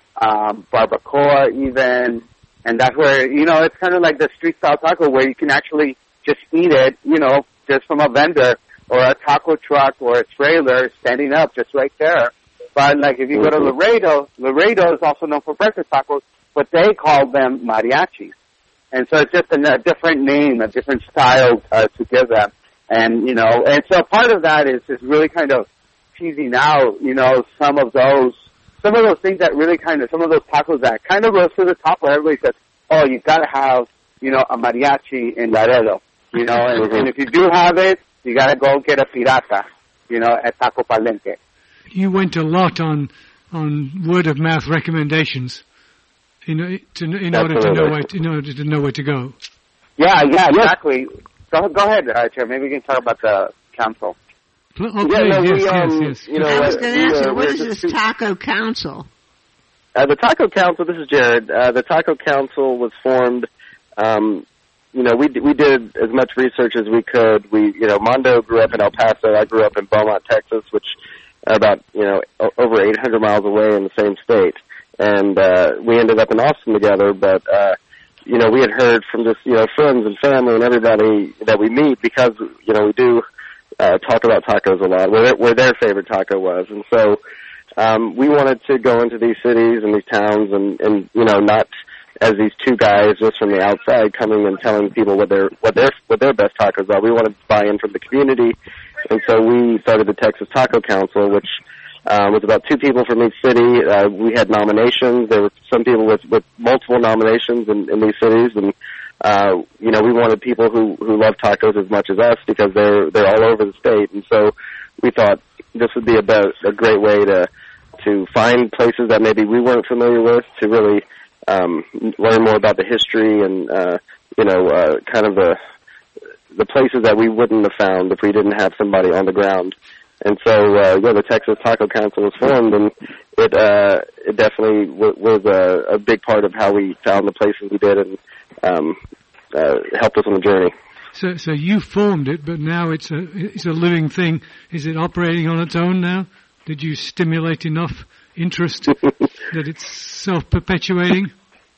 um, barbacoa even, and that's where, you know, it's kind of like the street style taco where you can actually just eat it, you know, just from a vendor or a taco truck or a trailer standing up just right there. But like if you go to Laredo, Laredo is also known for breakfast tacos, but they call them mariachis. And so it's just a, a different name, a different style uh, to give them. And, you know, and so part of that is, is really kind of teasing out, you know, some of those, some of those things that really kind of, some of those tacos that kind of rose to the top where everybody says, oh, you gotta have, you know, a mariachi in Laredo, you know, and, mm-hmm. and if you do have it, you gotta go get a pirata, you know, at Taco Palenque. You went a lot on, on word of mouth recommendations. In, to, in order to know where to, in order to know where to go. Yeah, yeah, exactly. Go, go ahead, uh, Chair. Maybe we can talk about the council. Okay, yeah, no, yes, we, um, yes, yes. You know, I was going to ask you, uh, what is this two... Taco Council? Uh, the Taco Council. This is Jared. Uh, the Taco Council was formed. Um, you know, we we did as much research as we could. We, you know, Mondo grew up in El Paso. I grew up in Beaumont, Texas, which are about you know over eight hundred miles away in the same state. And uh, we ended up in Austin together, but, uh, you know, we had heard from just, you know, friends and family and everybody that we meet because, you know, we do uh, talk about tacos a lot, where, where their favorite taco was. And so um, we wanted to go into these cities and these towns and, and, you know, not as these two guys just from the outside coming and telling people what their what their, what their best tacos are. We wanted to buy in from the community. And so we started the Texas Taco Council, which Um, it was about two people from each city. Uh, we had nominations. There were some people with, with multiple nominations in, in these cities, and uh, you know, we wanted people who who love tacos as much as us because they're they're all over the state. And so we thought this would be a, be- a great way to to find places that maybe we weren't familiar with, to really um, learn more about the history and uh, you know, uh, kind of the the places that we wouldn't have found if we didn't have somebody on the ground. And so, uh, yeah, the Texas Taco Council was formed, and it, uh, it definitely w- was a, a big part of how we found the places we did and, um, uh, helped us on the journey. So, so you formed it, but now it's a, it's a living thing. Is it operating on its own now? Did you stimulate enough interest that it's self-perpetuating?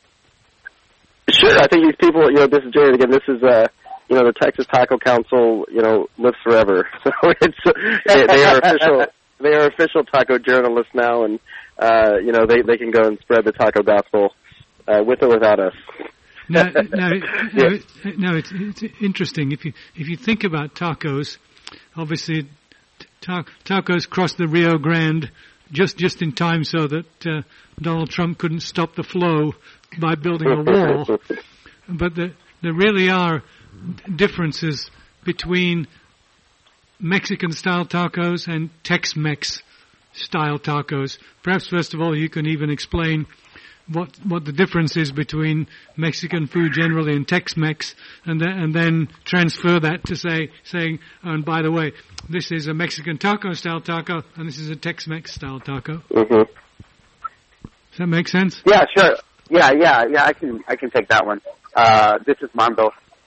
Sure. I think these people, you know, this is Jared again, this is, uh, you know, the Texas Taco Council, you know, lives forever. So it's they, they are official. They are official taco journalists now, and uh, you know, they they can go and spread the taco gospel uh, with or without us. Now, now, now, now it's, it's interesting if you if you think about tacos. Obviously, ta- tacos crossed the Rio Grande just just in time so that uh, Donald Trump couldn't stop the flow by building a wall. But the, there really are differences between Mexican-style tacos and Tex-Mex-style tacos. Perhaps, first of all, you can even explain what what the difference is between Mexican food generally and Tex-Mex, and then, and then transfer that to say, saying, oh, and by the way, this is a Mexican taco-style taco, and this is a Tex-Mex-style taco. Mm-hmm. Does that make sense? Yeah, sure. Yeah, yeah, yeah, I can I can take that one. Uh, this is Mondo.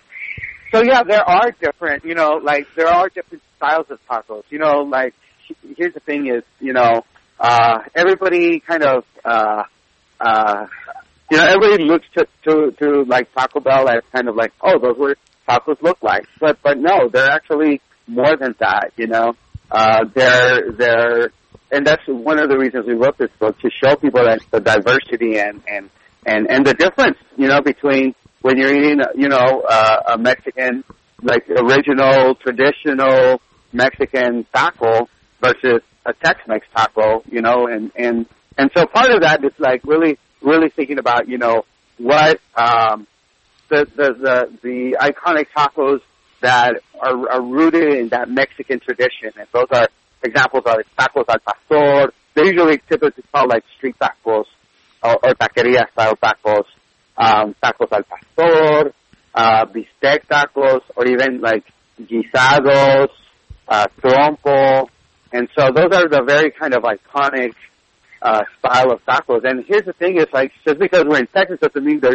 So yeah, there are different, you know, like there are different styles of tacos. You know, like here's the thing is, you know, uh, everybody kind of, uh, uh, you know, everybody looks to, to, to like Taco Bell as kind of like, oh, those were tacos look like. But, but no, they're actually more than that, you know. Uh, they're, they're, and that's one of the reasons we wrote this book, to show people that the diversity and, and, and, and the difference, you know, between when you're eating, you know, uh, a Mexican, like original, traditional Mexican taco versus a Tex-Mex taco, you know, and, and, and so part of that is like really, really thinking about, you know, what, um, the, the, the, the iconic tacos that are, are rooted in that Mexican tradition. And those are, examples are tacos al pastor. They're usually typically called like street tacos or, or taqueria style tacos. Um, tacos al pastor, uh, bistec tacos, or even like guisados, uh, trompo. And so those are the very kind of iconic, uh, style of tacos. And here's the thing is like, just because we're in Texas doesn't mean there's,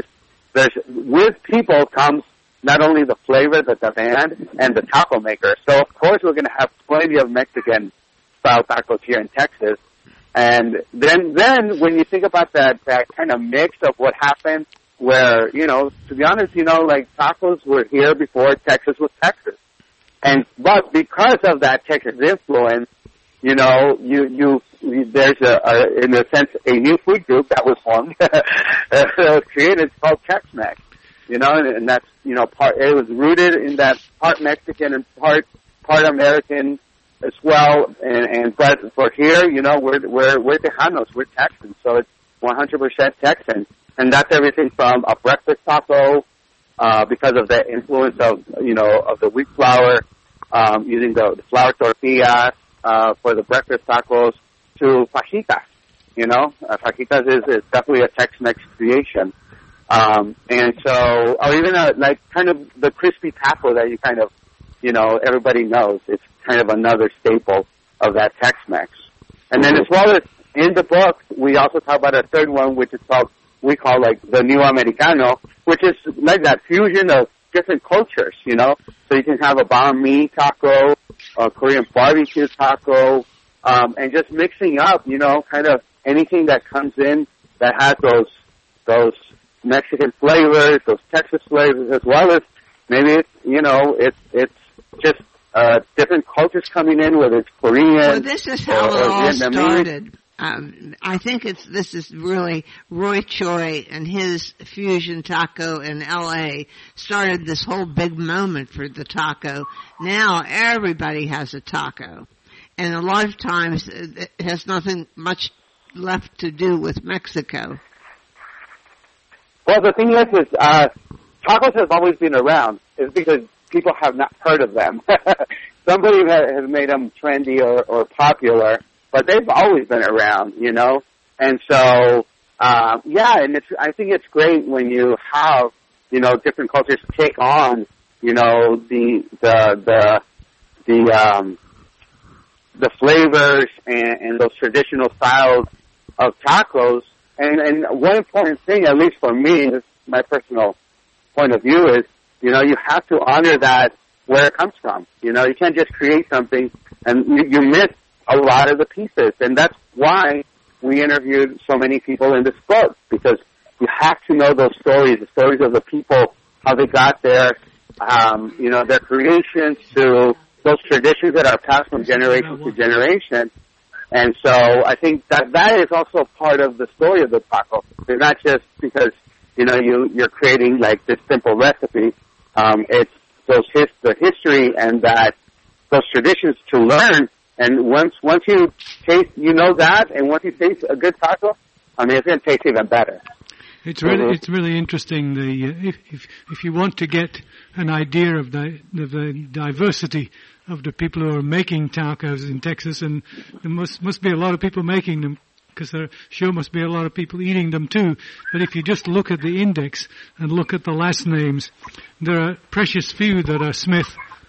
there's with people comes not only the flavor, the demand, and the taco maker. So of course we're going to have plenty of Mexican style tacos here in Texas. And then, then when you think about that, that kind of mix of what happened, where, you know, to be honest, you know, like tacos were here before Texas was Texas. And, but because of that Texas influence, you know, you, you, you there's a, a, in a sense, a new food group that was formed, that was created, it's called Tex-Mex. You know, and, and that's, you know, part, it was rooted in that part Mexican and part, part American as well. And, and, but for here, you know, we're, we're, we're Tejanos, we're Texans, so it's one hundred percent Texan. And that's everything from a breakfast taco, uh, because of the influence of, you know, of the wheat flour, um, using the, the flour tortillas, uh, for the breakfast tacos, to fajitas. You know, uh, fajitas is, is definitely a Tex-Mex creation. Um, and so, or even a, like kind of the crispy taco that you kind of, you know, everybody knows. It's kind of another staple of that Tex-Mex. And then as well as in the book, we also talk about a third one, which is called, we call like the New Americano, which is like that fusion of different cultures, you know. So you can have a banh mi taco, a Korean barbecue taco, um, and just mixing up, you know, kind of anything that comes in that has those, those Mexican flavors, those Texas flavors, as well as maybe it's, you know, it's, it's just, uh, different cultures coming in, whether it's Korean. Well, this is how or, it or all Vietnamese. started. Um, I think it's this is really Roy Choi and his fusion taco in L A started this whole big moment for the taco. Now everybody has a taco, and a lot of times it has nothing much left to do with Mexico. Well, the thing is, is uh, tacos has always been around. It's because people have not heard of them. Somebody has made them trendy or, or popular. But they've always been around, you know, and so uh, yeah, and it's I think it's great when you have, you know, different cultures take on, you know, the the the the um, the flavors and, and those traditional styles of tacos. And, and one important thing, at least for me, this is my personal point of view, is you know you have to honor that where it comes from. You know, you can't just create something and you, you miss a lot of the pieces, and that's why we interviewed so many people in this book, because you have to know those stories, the stories of the people, how they got there, um, you know, their creations to those traditions that are passed from generation to generation. And so I think that that is also part of the story of the taco. It's not just because, you know, you, you're creating like this simple recipe. Um, it's those his, the history and that those traditions to learn. And once once you taste, you know that, and once you taste a good taco, I mean, it's going to taste even better. It's really mm-hmm. it's really interesting. The uh, if if if you want to get an idea of the of the diversity of the people who are making tacos in Texas, and there must must be a lot of people making them, because there sure must be a lot of people eating them too. But if you just look at the index and look at the last names, there are precious few that are Smith.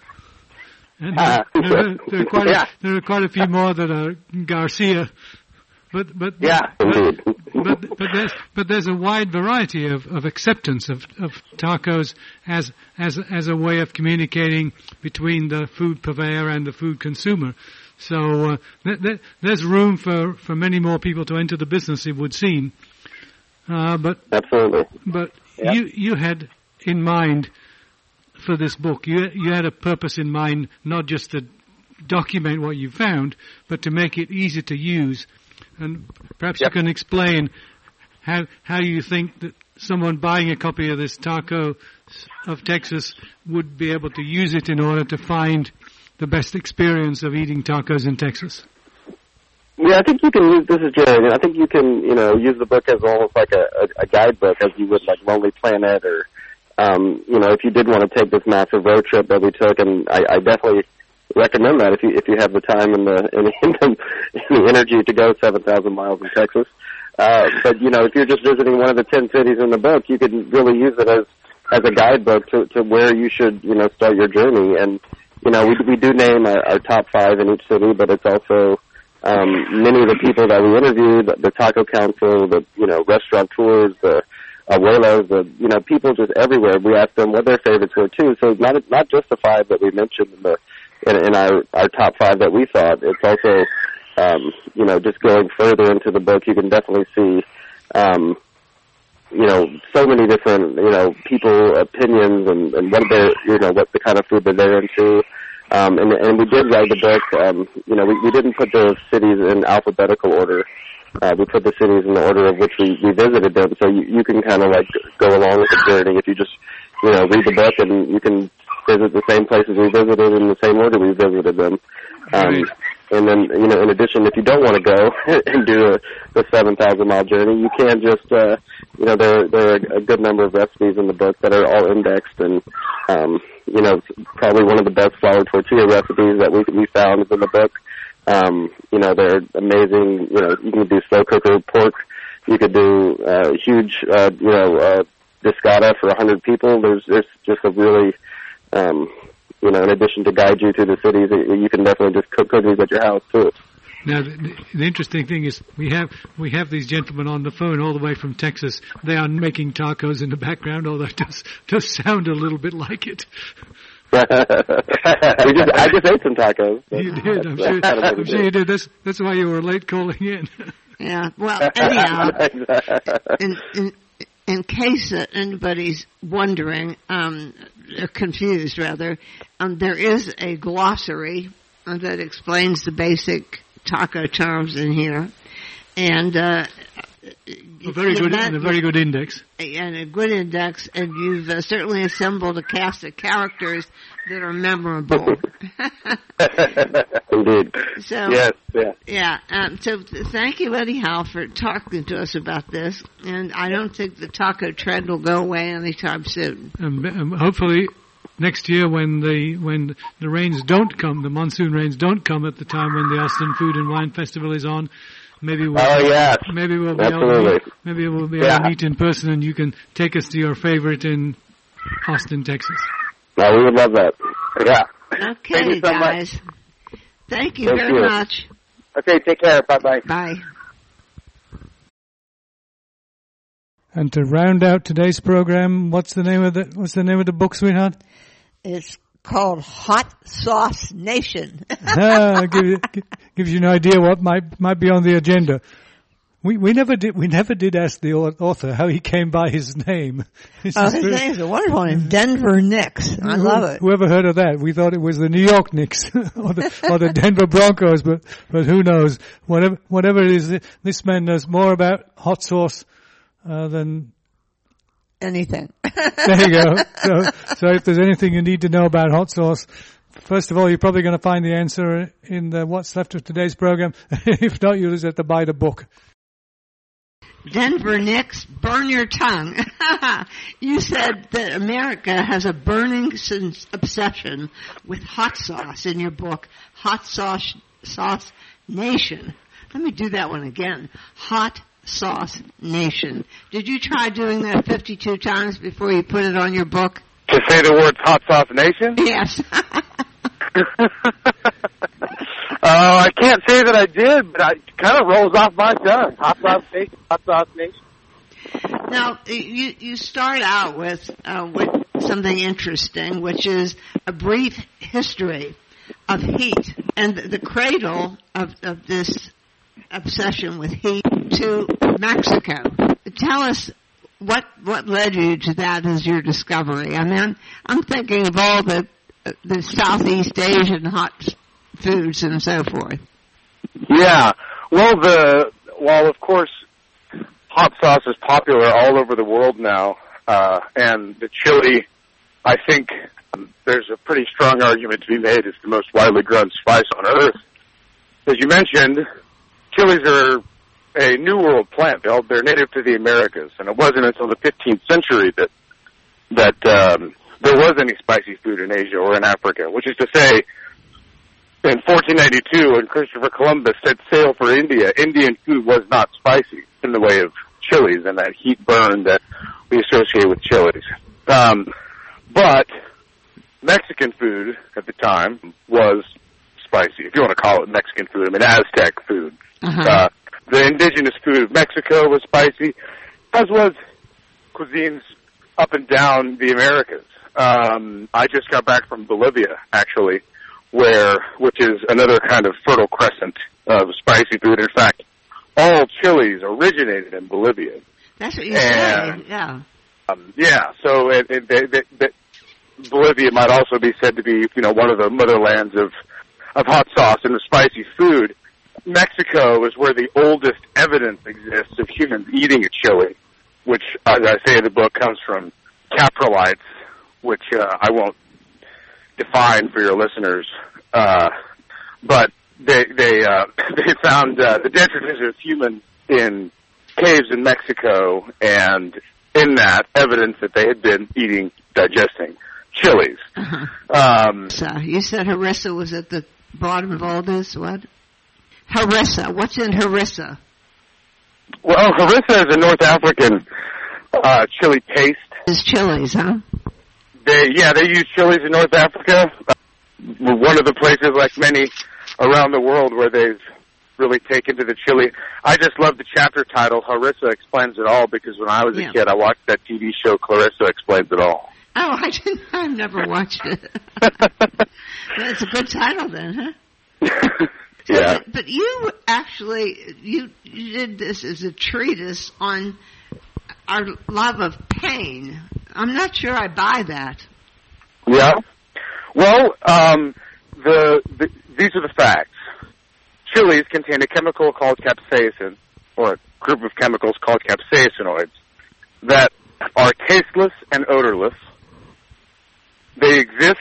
And there, there, are, there, are quite yeah. a, there are quite a few more that are Garcia, but but yeah, but, but, but there's but there's a wide variety of, of acceptance of, of tacos as as as a way of communicating between the food purveyor and the food consumer. So uh, th- th- there's room for, for many more people to enter the business, it would seem. Uh, but absolutely. But yep. you you had in mind. For this book, you you had a purpose in mind, not just to document what you found, but to make it easy to use. And perhaps yep. you can explain how how you think that someone buying a copy of this Taco of Texas would be able to use it in order to find the best experience of eating tacos in Texas. Yeah, I think you can use, this is Jared, and I think you can, you know, use the book as almost like a, a, a guidebook, as you would like Lonely Planet, or Um, you know, if you did want to take this massive road trip that we took, and I, I definitely recommend that if you if you have the time and the and the, and the energy to go seven thousand miles in Texas. Uh, but you know, if you're just visiting one of the ten cities in the book, you could really use it as as a guidebook to to where you should you know start your journey. And you know, we we do name our, our top five in each city, but it's also um, many of the people that we interviewed, the Taco Council, the you know restaurateurs, the abuelos, the, you know, people just everywhere. We asked them what their favorites were too. So not not just the five that we mentioned in the in, in our our top five that we thought. It's also, um, you know, just going further into the book, you can definitely see, um, you know, so many different, you know, people opinions and, and what they're, you know, what the kind of food that they're into. Um, and, and we did write the book. Um, you know, we, we didn't put the cities in alphabetical order. Uh, we put the cities in the order of which we, we visited them, so you, you can kind of like go along with the journey if you just, you know, read the book, and you can visit the same places we visited in the same order we visited them. Um, and then, you know, in addition, if you don't want to go and do a, the seven thousand mile journey, you can just, uh, you know, there, there are a good number of recipes in the book that are all indexed, and, um, you know, probably one of the best flour tortilla recipes that we we found is in the book. Um, you know, they're amazing. You know, you can do slow cooker pork. You could do uh, huge, uh, you know, uh, discata for a hundred people. There's, there's just a really, um, you know, in addition to guide you through the cities, you can definitely just cook cookies at your house too. Now, the, the interesting thing is we have we have these gentlemen on the phone all the way from Texas. They are making tacos in the background, although it does, does sound a little bit like it. we just, I just ate some tacos. You did. I'm sure, I'm sure you did. That's, that's why you were late calling in. Yeah. Well, anyhow, in, in, in case uh, anybody's wondering, um, or confused rather, um, there is a glossary uh, that explains the basic taco terms in here, and uh, a very good, that, and a very good index, and a good index, and you've uh, certainly assembled a cast of characters that are memorable. Indeed. So, yes, yeah, yeah. Um, so, thank you, anyhow, for talking to us about this. And I don't think the taco trend will go away anytime soon. Um, um, hopefully. Next year, when the when the rains don't come, the monsoon rains don't come at the time when the Austin Food and Wine Festival is on, maybe we'll oh yes, maybe we'll be absolutely. able to meet, maybe we'll be yeah. able to meet in person, and you can take us to your favorite in Austin, Texas. No, we would love that. Yeah. Okay, Thank you so guys. Much. Thank you Thank very you. much. Okay, take care. Bye bye. Bye. And to round out today's program, what's the name of the what's the name of the book, sweetheart? It's called Hot Sauce Nation. ah, give you, gives you an idea what might might be on the agenda. We we never did we never did ask the author how he came by his name. It's oh, his very, name's a wonderful name, Denver Knicks. I who, love it. Whoever heard of that? We thought it was the New York Knicks or, the, or the Denver Broncos, but but who knows? Whatever whatever it is, this man knows more about hot sauce uh, than anything. There you go. So, so if there's anything you need to know about hot sauce, first of all, you're probably going to find the answer in the what's left of today's program. If not, you'll just have to buy the book. Denver Knicks, burn your tongue. You said that America has a burning obsession with hot sauce in your book, Hot Sauce, Sauce Nation. Let me do that one again. Hot Sauce Nation. Did you try doing that fifty-two times before you put it on your book? To say the words Hot Sauce Nation? Yes. Uh, I can't say that I did, but it kind of rolls off my tongue. Hot Sauce Nation, Hot Sauce Nation. Now, you you start out with, uh, with something interesting, which is a brief history of heat and the cradle of, of this obsession with heat to Mexico. Tell us what what led you to that as your discovery. I mean, I'm, I'm thinking of all the the Southeast Asian hot foods and so forth. Yeah. Well, the well, of course, hot sauce is popular all over the world now, uh, and the chili, I think um, there's a pretty strong argument to be made it's the most widely grown spice on earth. As you mentioned, chilies are a New World plant. They're, they're native to the Americas, and it wasn't until the fifteenth century that that um, there was any spicy food in Asia or in Africa, which is to say, in fourteen ninety-two, when Christopher Columbus set sail for India, Indian food was not spicy in the way of chilies and that heat burn that we associate with chilies. Um, but Mexican food at the time was spicy, if you want to call it Mexican food. I mean, Aztec food. Uh-huh. Uh, the indigenous food of Mexico was spicy, as was cuisines up and down the Americas. Um, I just got back from Bolivia, actually, where which is another kind of fertile crescent of spicy food. In fact, all chilies originated in Bolivia. That's what you and, say, yeah. Um, yeah, so it, it, they, they, they, Bolivia might also be said to be, you know, one of the motherlands of, of hot sauce and of spicy food. Mexico is where the oldest evidence exists of humans eating a chili, which, as I say in the book, comes from caprolites, which uh, I won't define for your listeners. Uh, but they they uh, they found uh, the detritus of humans in caves in Mexico, and in that, evidence that they had been eating, digesting chilies. Uh-huh. Um, so you said harissa was at the bottom of all this, what? Harissa. What's in harissa? Well, harissa is a North African uh, chili paste. It's chilies, huh? They, yeah, they use chilies in North Africa. Uh, one of the places, like many around the world, where they've really taken to the chili. I just love the chapter title, Harissa Explains It All, because when I was a yeah. kid, I watched that T V show, Clarissa Explains It All. Oh, I didn't. I've never watched it. That's a good title, then, huh? Yeah. But, but you actually you, you did this as a treatise on our love of pain. I'm not sure I buy that. Yeah. Well, um, the, the these are the facts. Chilies contain a chemical called capsaicin, or a group of chemicals called capsaicinoids, that are tasteless and odorless. They exist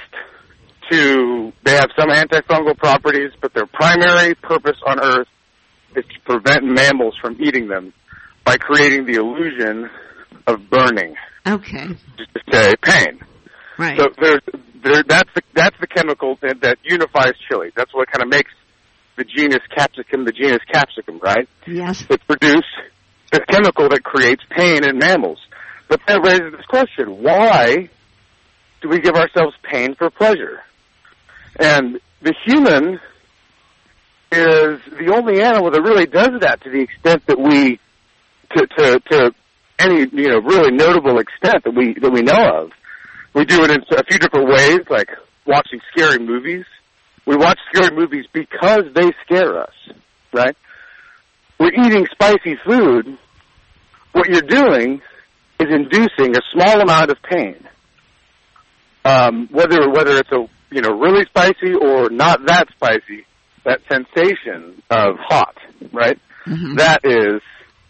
to, they have some antifungal properties, but their primary purpose on Earth is to prevent mammals from eating them by creating the illusion of burning. Okay. Just to say pain. Right. So there's, there, that's the, that's the chemical that, that unifies chili. That's what kind of makes the genus capsicum the genus capsicum, right? Yes. It produces a chemical that creates pain in mammals. But that raises this question: why do we give ourselves pain for pleasure? And the human is the only animal that really does that to the extent that we, to to, to any you know really notable extent that we that we know of. We do it in a few different ways, like watching scary movies. We watch scary movies because they scare us, right? We're eating spicy food. What you're doing is inducing a small amount of pain. Um, whether whether it's a you know really spicy or not that spicy, that sensation of hot, right? Mm-hmm. That is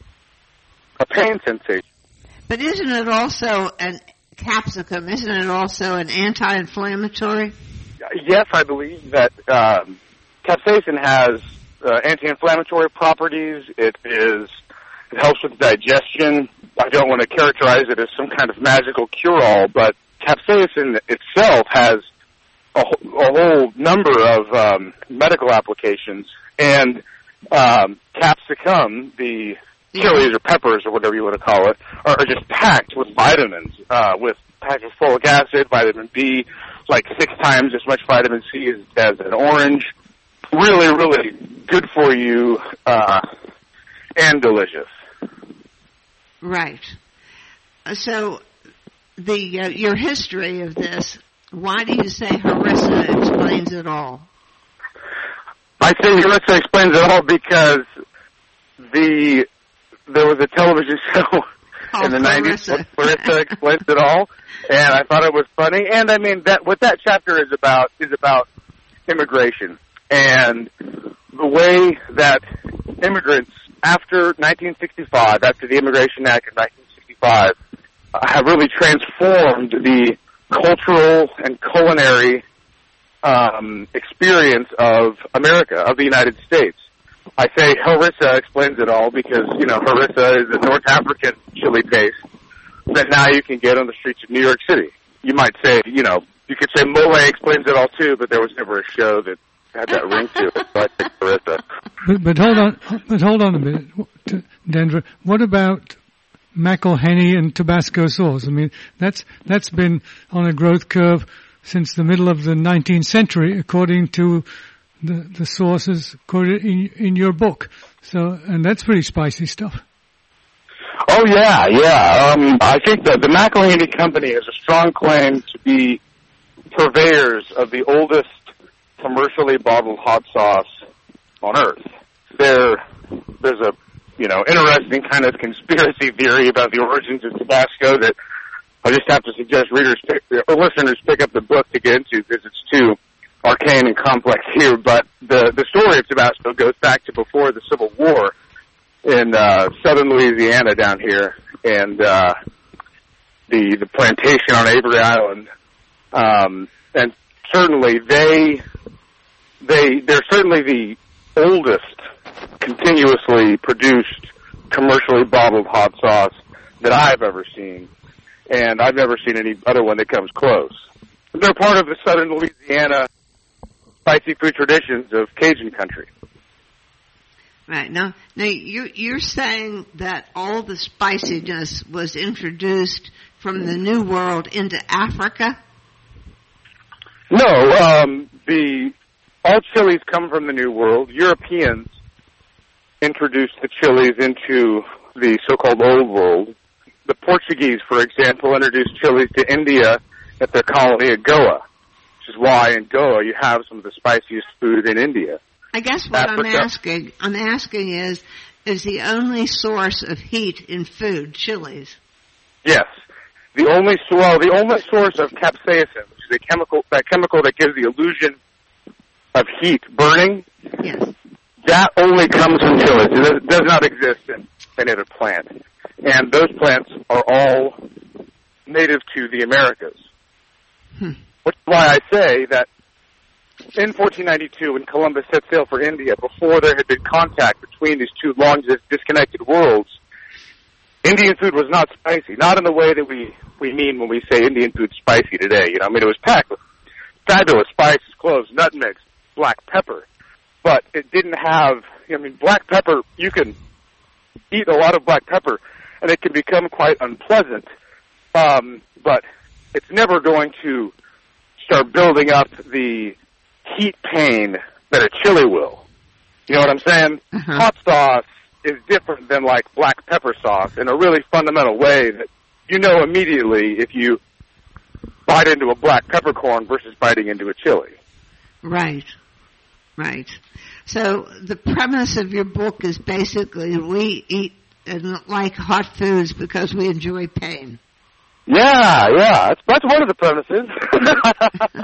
a pain sensation. But isn't it also an capsicum? Isn't it also an anti-inflammatory? Yes, I believe that um, capsaicin has uh, anti-inflammatory properties. It is it helps with digestion. I don't want to characterize it as some kind of magical cure-all, but capsaicin itself has a, a whole number of um, medical applications. And um, capsicum, the chilies or peppers or whatever you want to call it, are, are just packed with vitamins, uh, with packed with folic acid, vitamin B, like six times as much vitamin C as, as an orange. Really, really good for you uh, and delicious. Right. So, the uh, your history of this, why do you say harissa explains it all? I say harissa explains it all because the there was a television show oh, in the nineties called Harissa Explains It All, and I thought it was funny. And I mean, that what that chapter is about is about immigration and the way that immigrants, after nineteen sixty-five, after the Immigration Act of nineteen sixty-five, uh, have really transformed the cultural and culinary um, experience of America, of the United States. I say harissa explains it all because, you know, harissa is a North African chili paste that now you can get on the streets of New York City. You might say, you know, you could say mole explains it all too, but there was never a show that had that ring to it, so I think harissa. But, but hold on, but hold on a minute, Denver. What about McElhenney and Tabasco sauce? I mean, that's that's been on a growth curve since the middle of the nineteenth century, according to the, the sources quoted in, in your book. So, and that's pretty spicy stuff. Oh, yeah, yeah. Um, I think that the McElhaney Company has a strong claim to be purveyors of the oldest commercially bottled hot sauce on Earth. There, there's a, you know, interesting kind of conspiracy theory about the origins of Tabasco that I just have to suggest readers pick, or listeners pick up the book to get into because it's too arcane and complex here. But the the story of Tabasco goes back to before the Civil War in uh, southern Louisiana down here, and uh, the the plantation on Avery Island, um, and certainly they they they're certainly the oldest continuously produced commercially bottled hot sauce that I've ever seen, and I've never seen any other one that comes close. They're part of the southern Louisiana spicy food traditions of Cajun country. Right. Now, now you're, you're saying that all the spiciness was introduced from the New World into Africa? No, um, the all chilies come from the New World. Europeans introduced the chilies into the so-called Old World. The Portuguese, for example, introduced chilies to India at their colony of Goa, which is why in Goa you have some of the spiciest food in India. I guess what Africa. I'm asking, I'm asking is, is the only source of heat in food chilies? Yes. The only, well, the only source of capsaicin, which is a chemical, that chemical that gives the illusion of heat burning, yes, that only comes from chilies. It does not exist in any other plant. And those plants are all native to the Americas. Hmm. Which is why I say that in fourteen ninety-two, when Columbus set sail for India, before there had been contact between these two long disconnected worlds, Indian food was not spicy, not in the way that we, we mean when we say Indian food spicy today. You know, I mean, it was packed with fabulous spices, cloves, nutmegs, black pepper, but it didn't have, I mean, black pepper, you can eat a lot of black pepper, and it can become quite unpleasant, um, but it's never going to start building up the heat pain that a chili will. You know what I'm saying? Uh-huh. Hot sauce is different than, like, black pepper sauce in a really fundamental way that you know immediately if you bite into a black peppercorn versus biting into a chili. Right, right. So the premise of your book is basically we eat and like hot foods because we enjoy pain. Yeah, yeah, that's, that's one of the premises.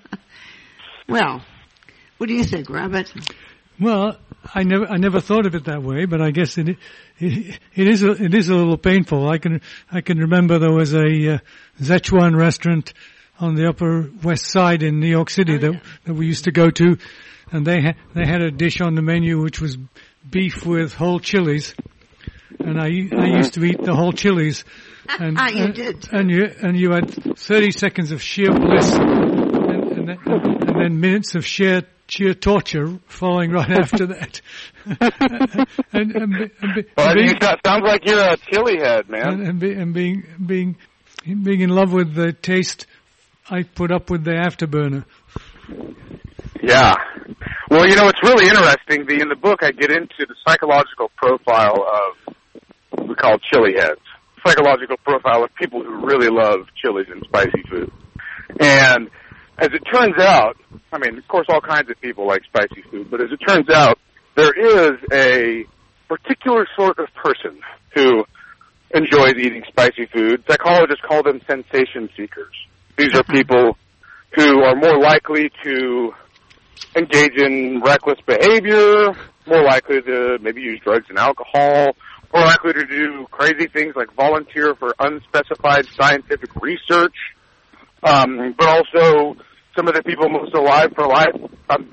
Well, what do you think, Robert? Well, I never, I never thought of it that way, but I guess it, it, it is, a, it is a little painful. I can, I can remember there was a uh, Szechuan restaurant on the Upper West Side in New York City oh, that, yeah. that we used to go to, and they ha- they had a dish on the menu which was beef with whole chilies, and I, I used to eat the whole chilies. And, ah, you and, did. And you, and you had thirty seconds of sheer bliss, and, and, then, and then minutes of sheer, sheer torture following right after that. and, and, and, and well, being, you got, sounds like you're a chili head, man. And, and, be, and being, being, being in love with the taste I put up with the afterburner. Yeah. Well, you know, it's really interesting. The, in the book, I get into the psychological profile of what we call chili heads. Psychological profile of people who really love chilies and spicy food. And as it turns out, I mean, of course, all kinds of people like spicy food, but as it turns out, there is a particular sort of person who enjoys eating spicy food. Psychologists call them sensation seekers. These are people who are more likely to engage in reckless behavior, more likely to maybe use drugs and alcohol, more likely to do crazy things like volunteer for unspecified scientific research, um, but also some of the people most alive for life, um,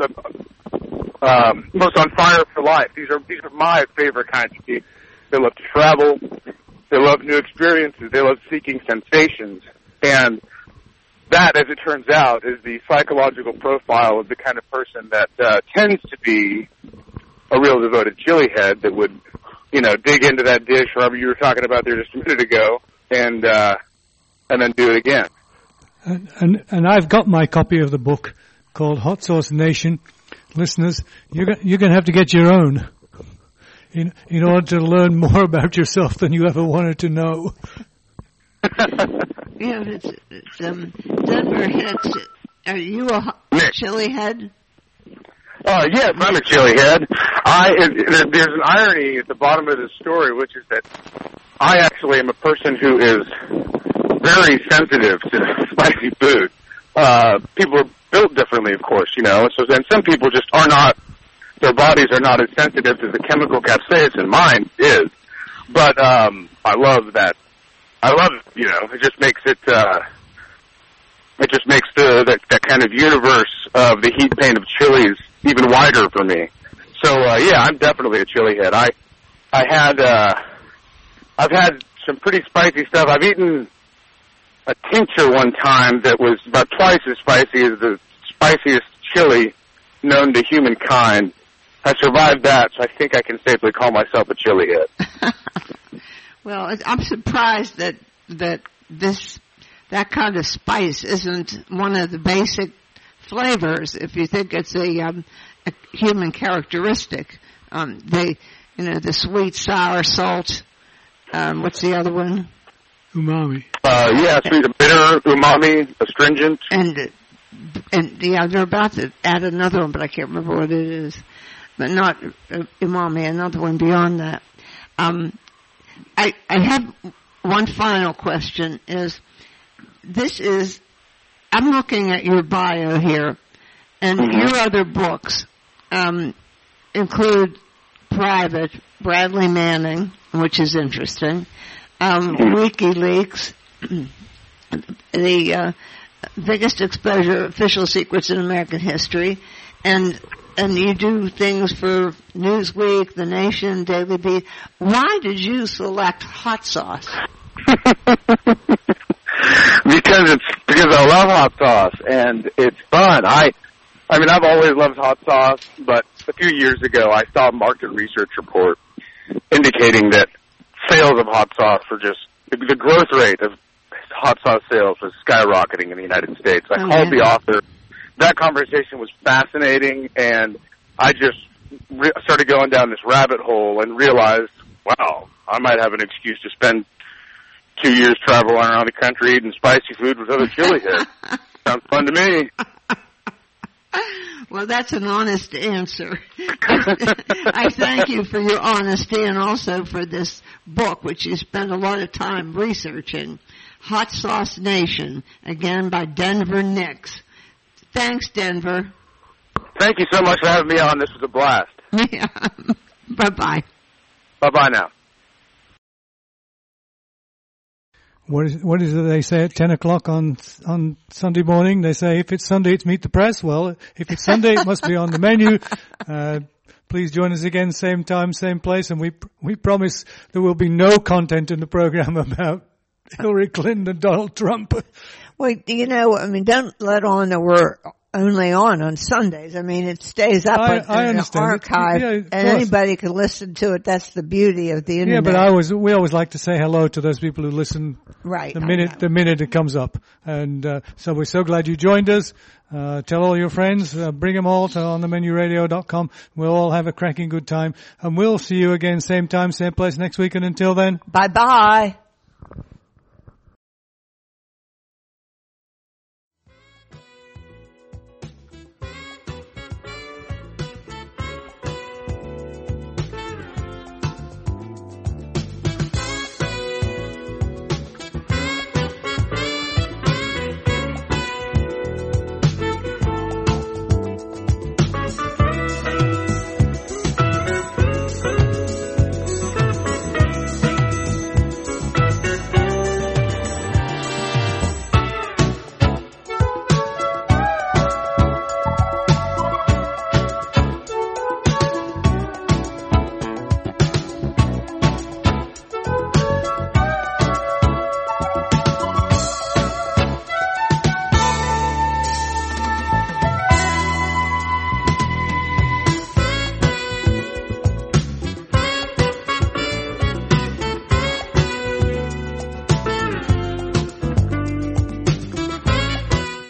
um, most on fire for life. These are these are my favorite kinds of people. They love to travel. They love new experiences. They love seeking sensations. And that, as it turns out, is the psychological profile of the kind of person that uh, tends to be a real devoted chili head that would, you know, dig into that dish, Robert, you were talking about there just a minute ago, and uh, and then do it again. And, and and I've got my copy of the book called Hot Sauce Nation. Listeners, you're you're going to have to get your own. in, in order to learn more about yourself than you ever wanted to know. Yeah, it's, it's um, Denver Hicks. Are you a chili head? Uh, yes, I'm a chili head. I it, there's an irony at the bottom of this story, which is that I actually am a person who is very sensitive to spicy food. Uh, people are built differently, of course, you know. So, and some people just are not. Their bodies are not as sensitive to the chemical capsaicin. Mine is, but um, I love that. I love it. You know, it just makes it. Uh, it just makes the that, that kind of universe of the heat pain of chilies even wider for me. So uh, yeah, I'm definitely a chili head. I I had uh, I've had some pretty spicy stuff. I've eaten a tincture one time that was about twice as spicy as the spiciest chili known to humankind. I survived that, so I think I can safely call myself a chili head. Well, I'm surprised that that this that kind of spice isn't one of the basic flavors. If you think it's a, um, a human characteristic, um, they, you know, the sweet, sour, salt. Um, what's the other one? Umami. Uh, yeah, sweet, bitter, umami, astringent. And and yeah, they're about to add another one, but I can't remember what it is. But not uh, umami, another one beyond that. Um, I I have one final question. Is this is I'm looking at your bio here, and mm-hmm. your other books um, include Private, Bradley Manning, which is interesting, um, WikiLeaks, the uh, biggest exposure of official secrets in American history, and and you do things for Newsweek, The Nation, Daily Beat. Why did you select hot sauce? Because it's because I love hot sauce and it's fun. I, I mean, I've always loved hot sauce, but a few years ago I saw a market research report indicating that sales of hot sauce were just the growth rate of hot sauce sales was skyrocketing in the United States. I oh, called yeah. the author. That conversation was fascinating, and I just re- started going down this rabbit hole and realized, wow, I might have an excuse to spend two years traveling around the country eating spicy food with other chili heads. Sounds fun to me. Well, that's an honest answer. I thank you for your honesty and also for this book, which you spent a lot of time researching. Hot Sauce Nation, again by Denver Nicks. Thanks, Denver. Thank you so much for having me on. This was a blast. Yeah. Bye-bye. Bye-bye now. What is, what is it they say at ten o'clock on on Sunday morning? They say, if it's Sunday, it's Meet the Press. Well, if it's Sunday, it must be on the menu. Uh, please join us again, same time, same place. And we we promise there will be no content in the program about Hillary Clinton and Donald Trump. Well, you know, I mean, don't let on that we're only on on Sundays. I mean, it stays up I, in, I in an archive, yeah, and anybody can listen to it. That's the beauty of the internet. Yeah, but I always, we always like to say hello to those people who listen right, the minute the minute it comes up. And uh, so we're so glad you joined us. Uh, tell all your friends, uh, bring them all to on the menu radio dot com. We'll all have a cracking good time. And we'll see you again, same time, same place next week. And until then, bye-bye.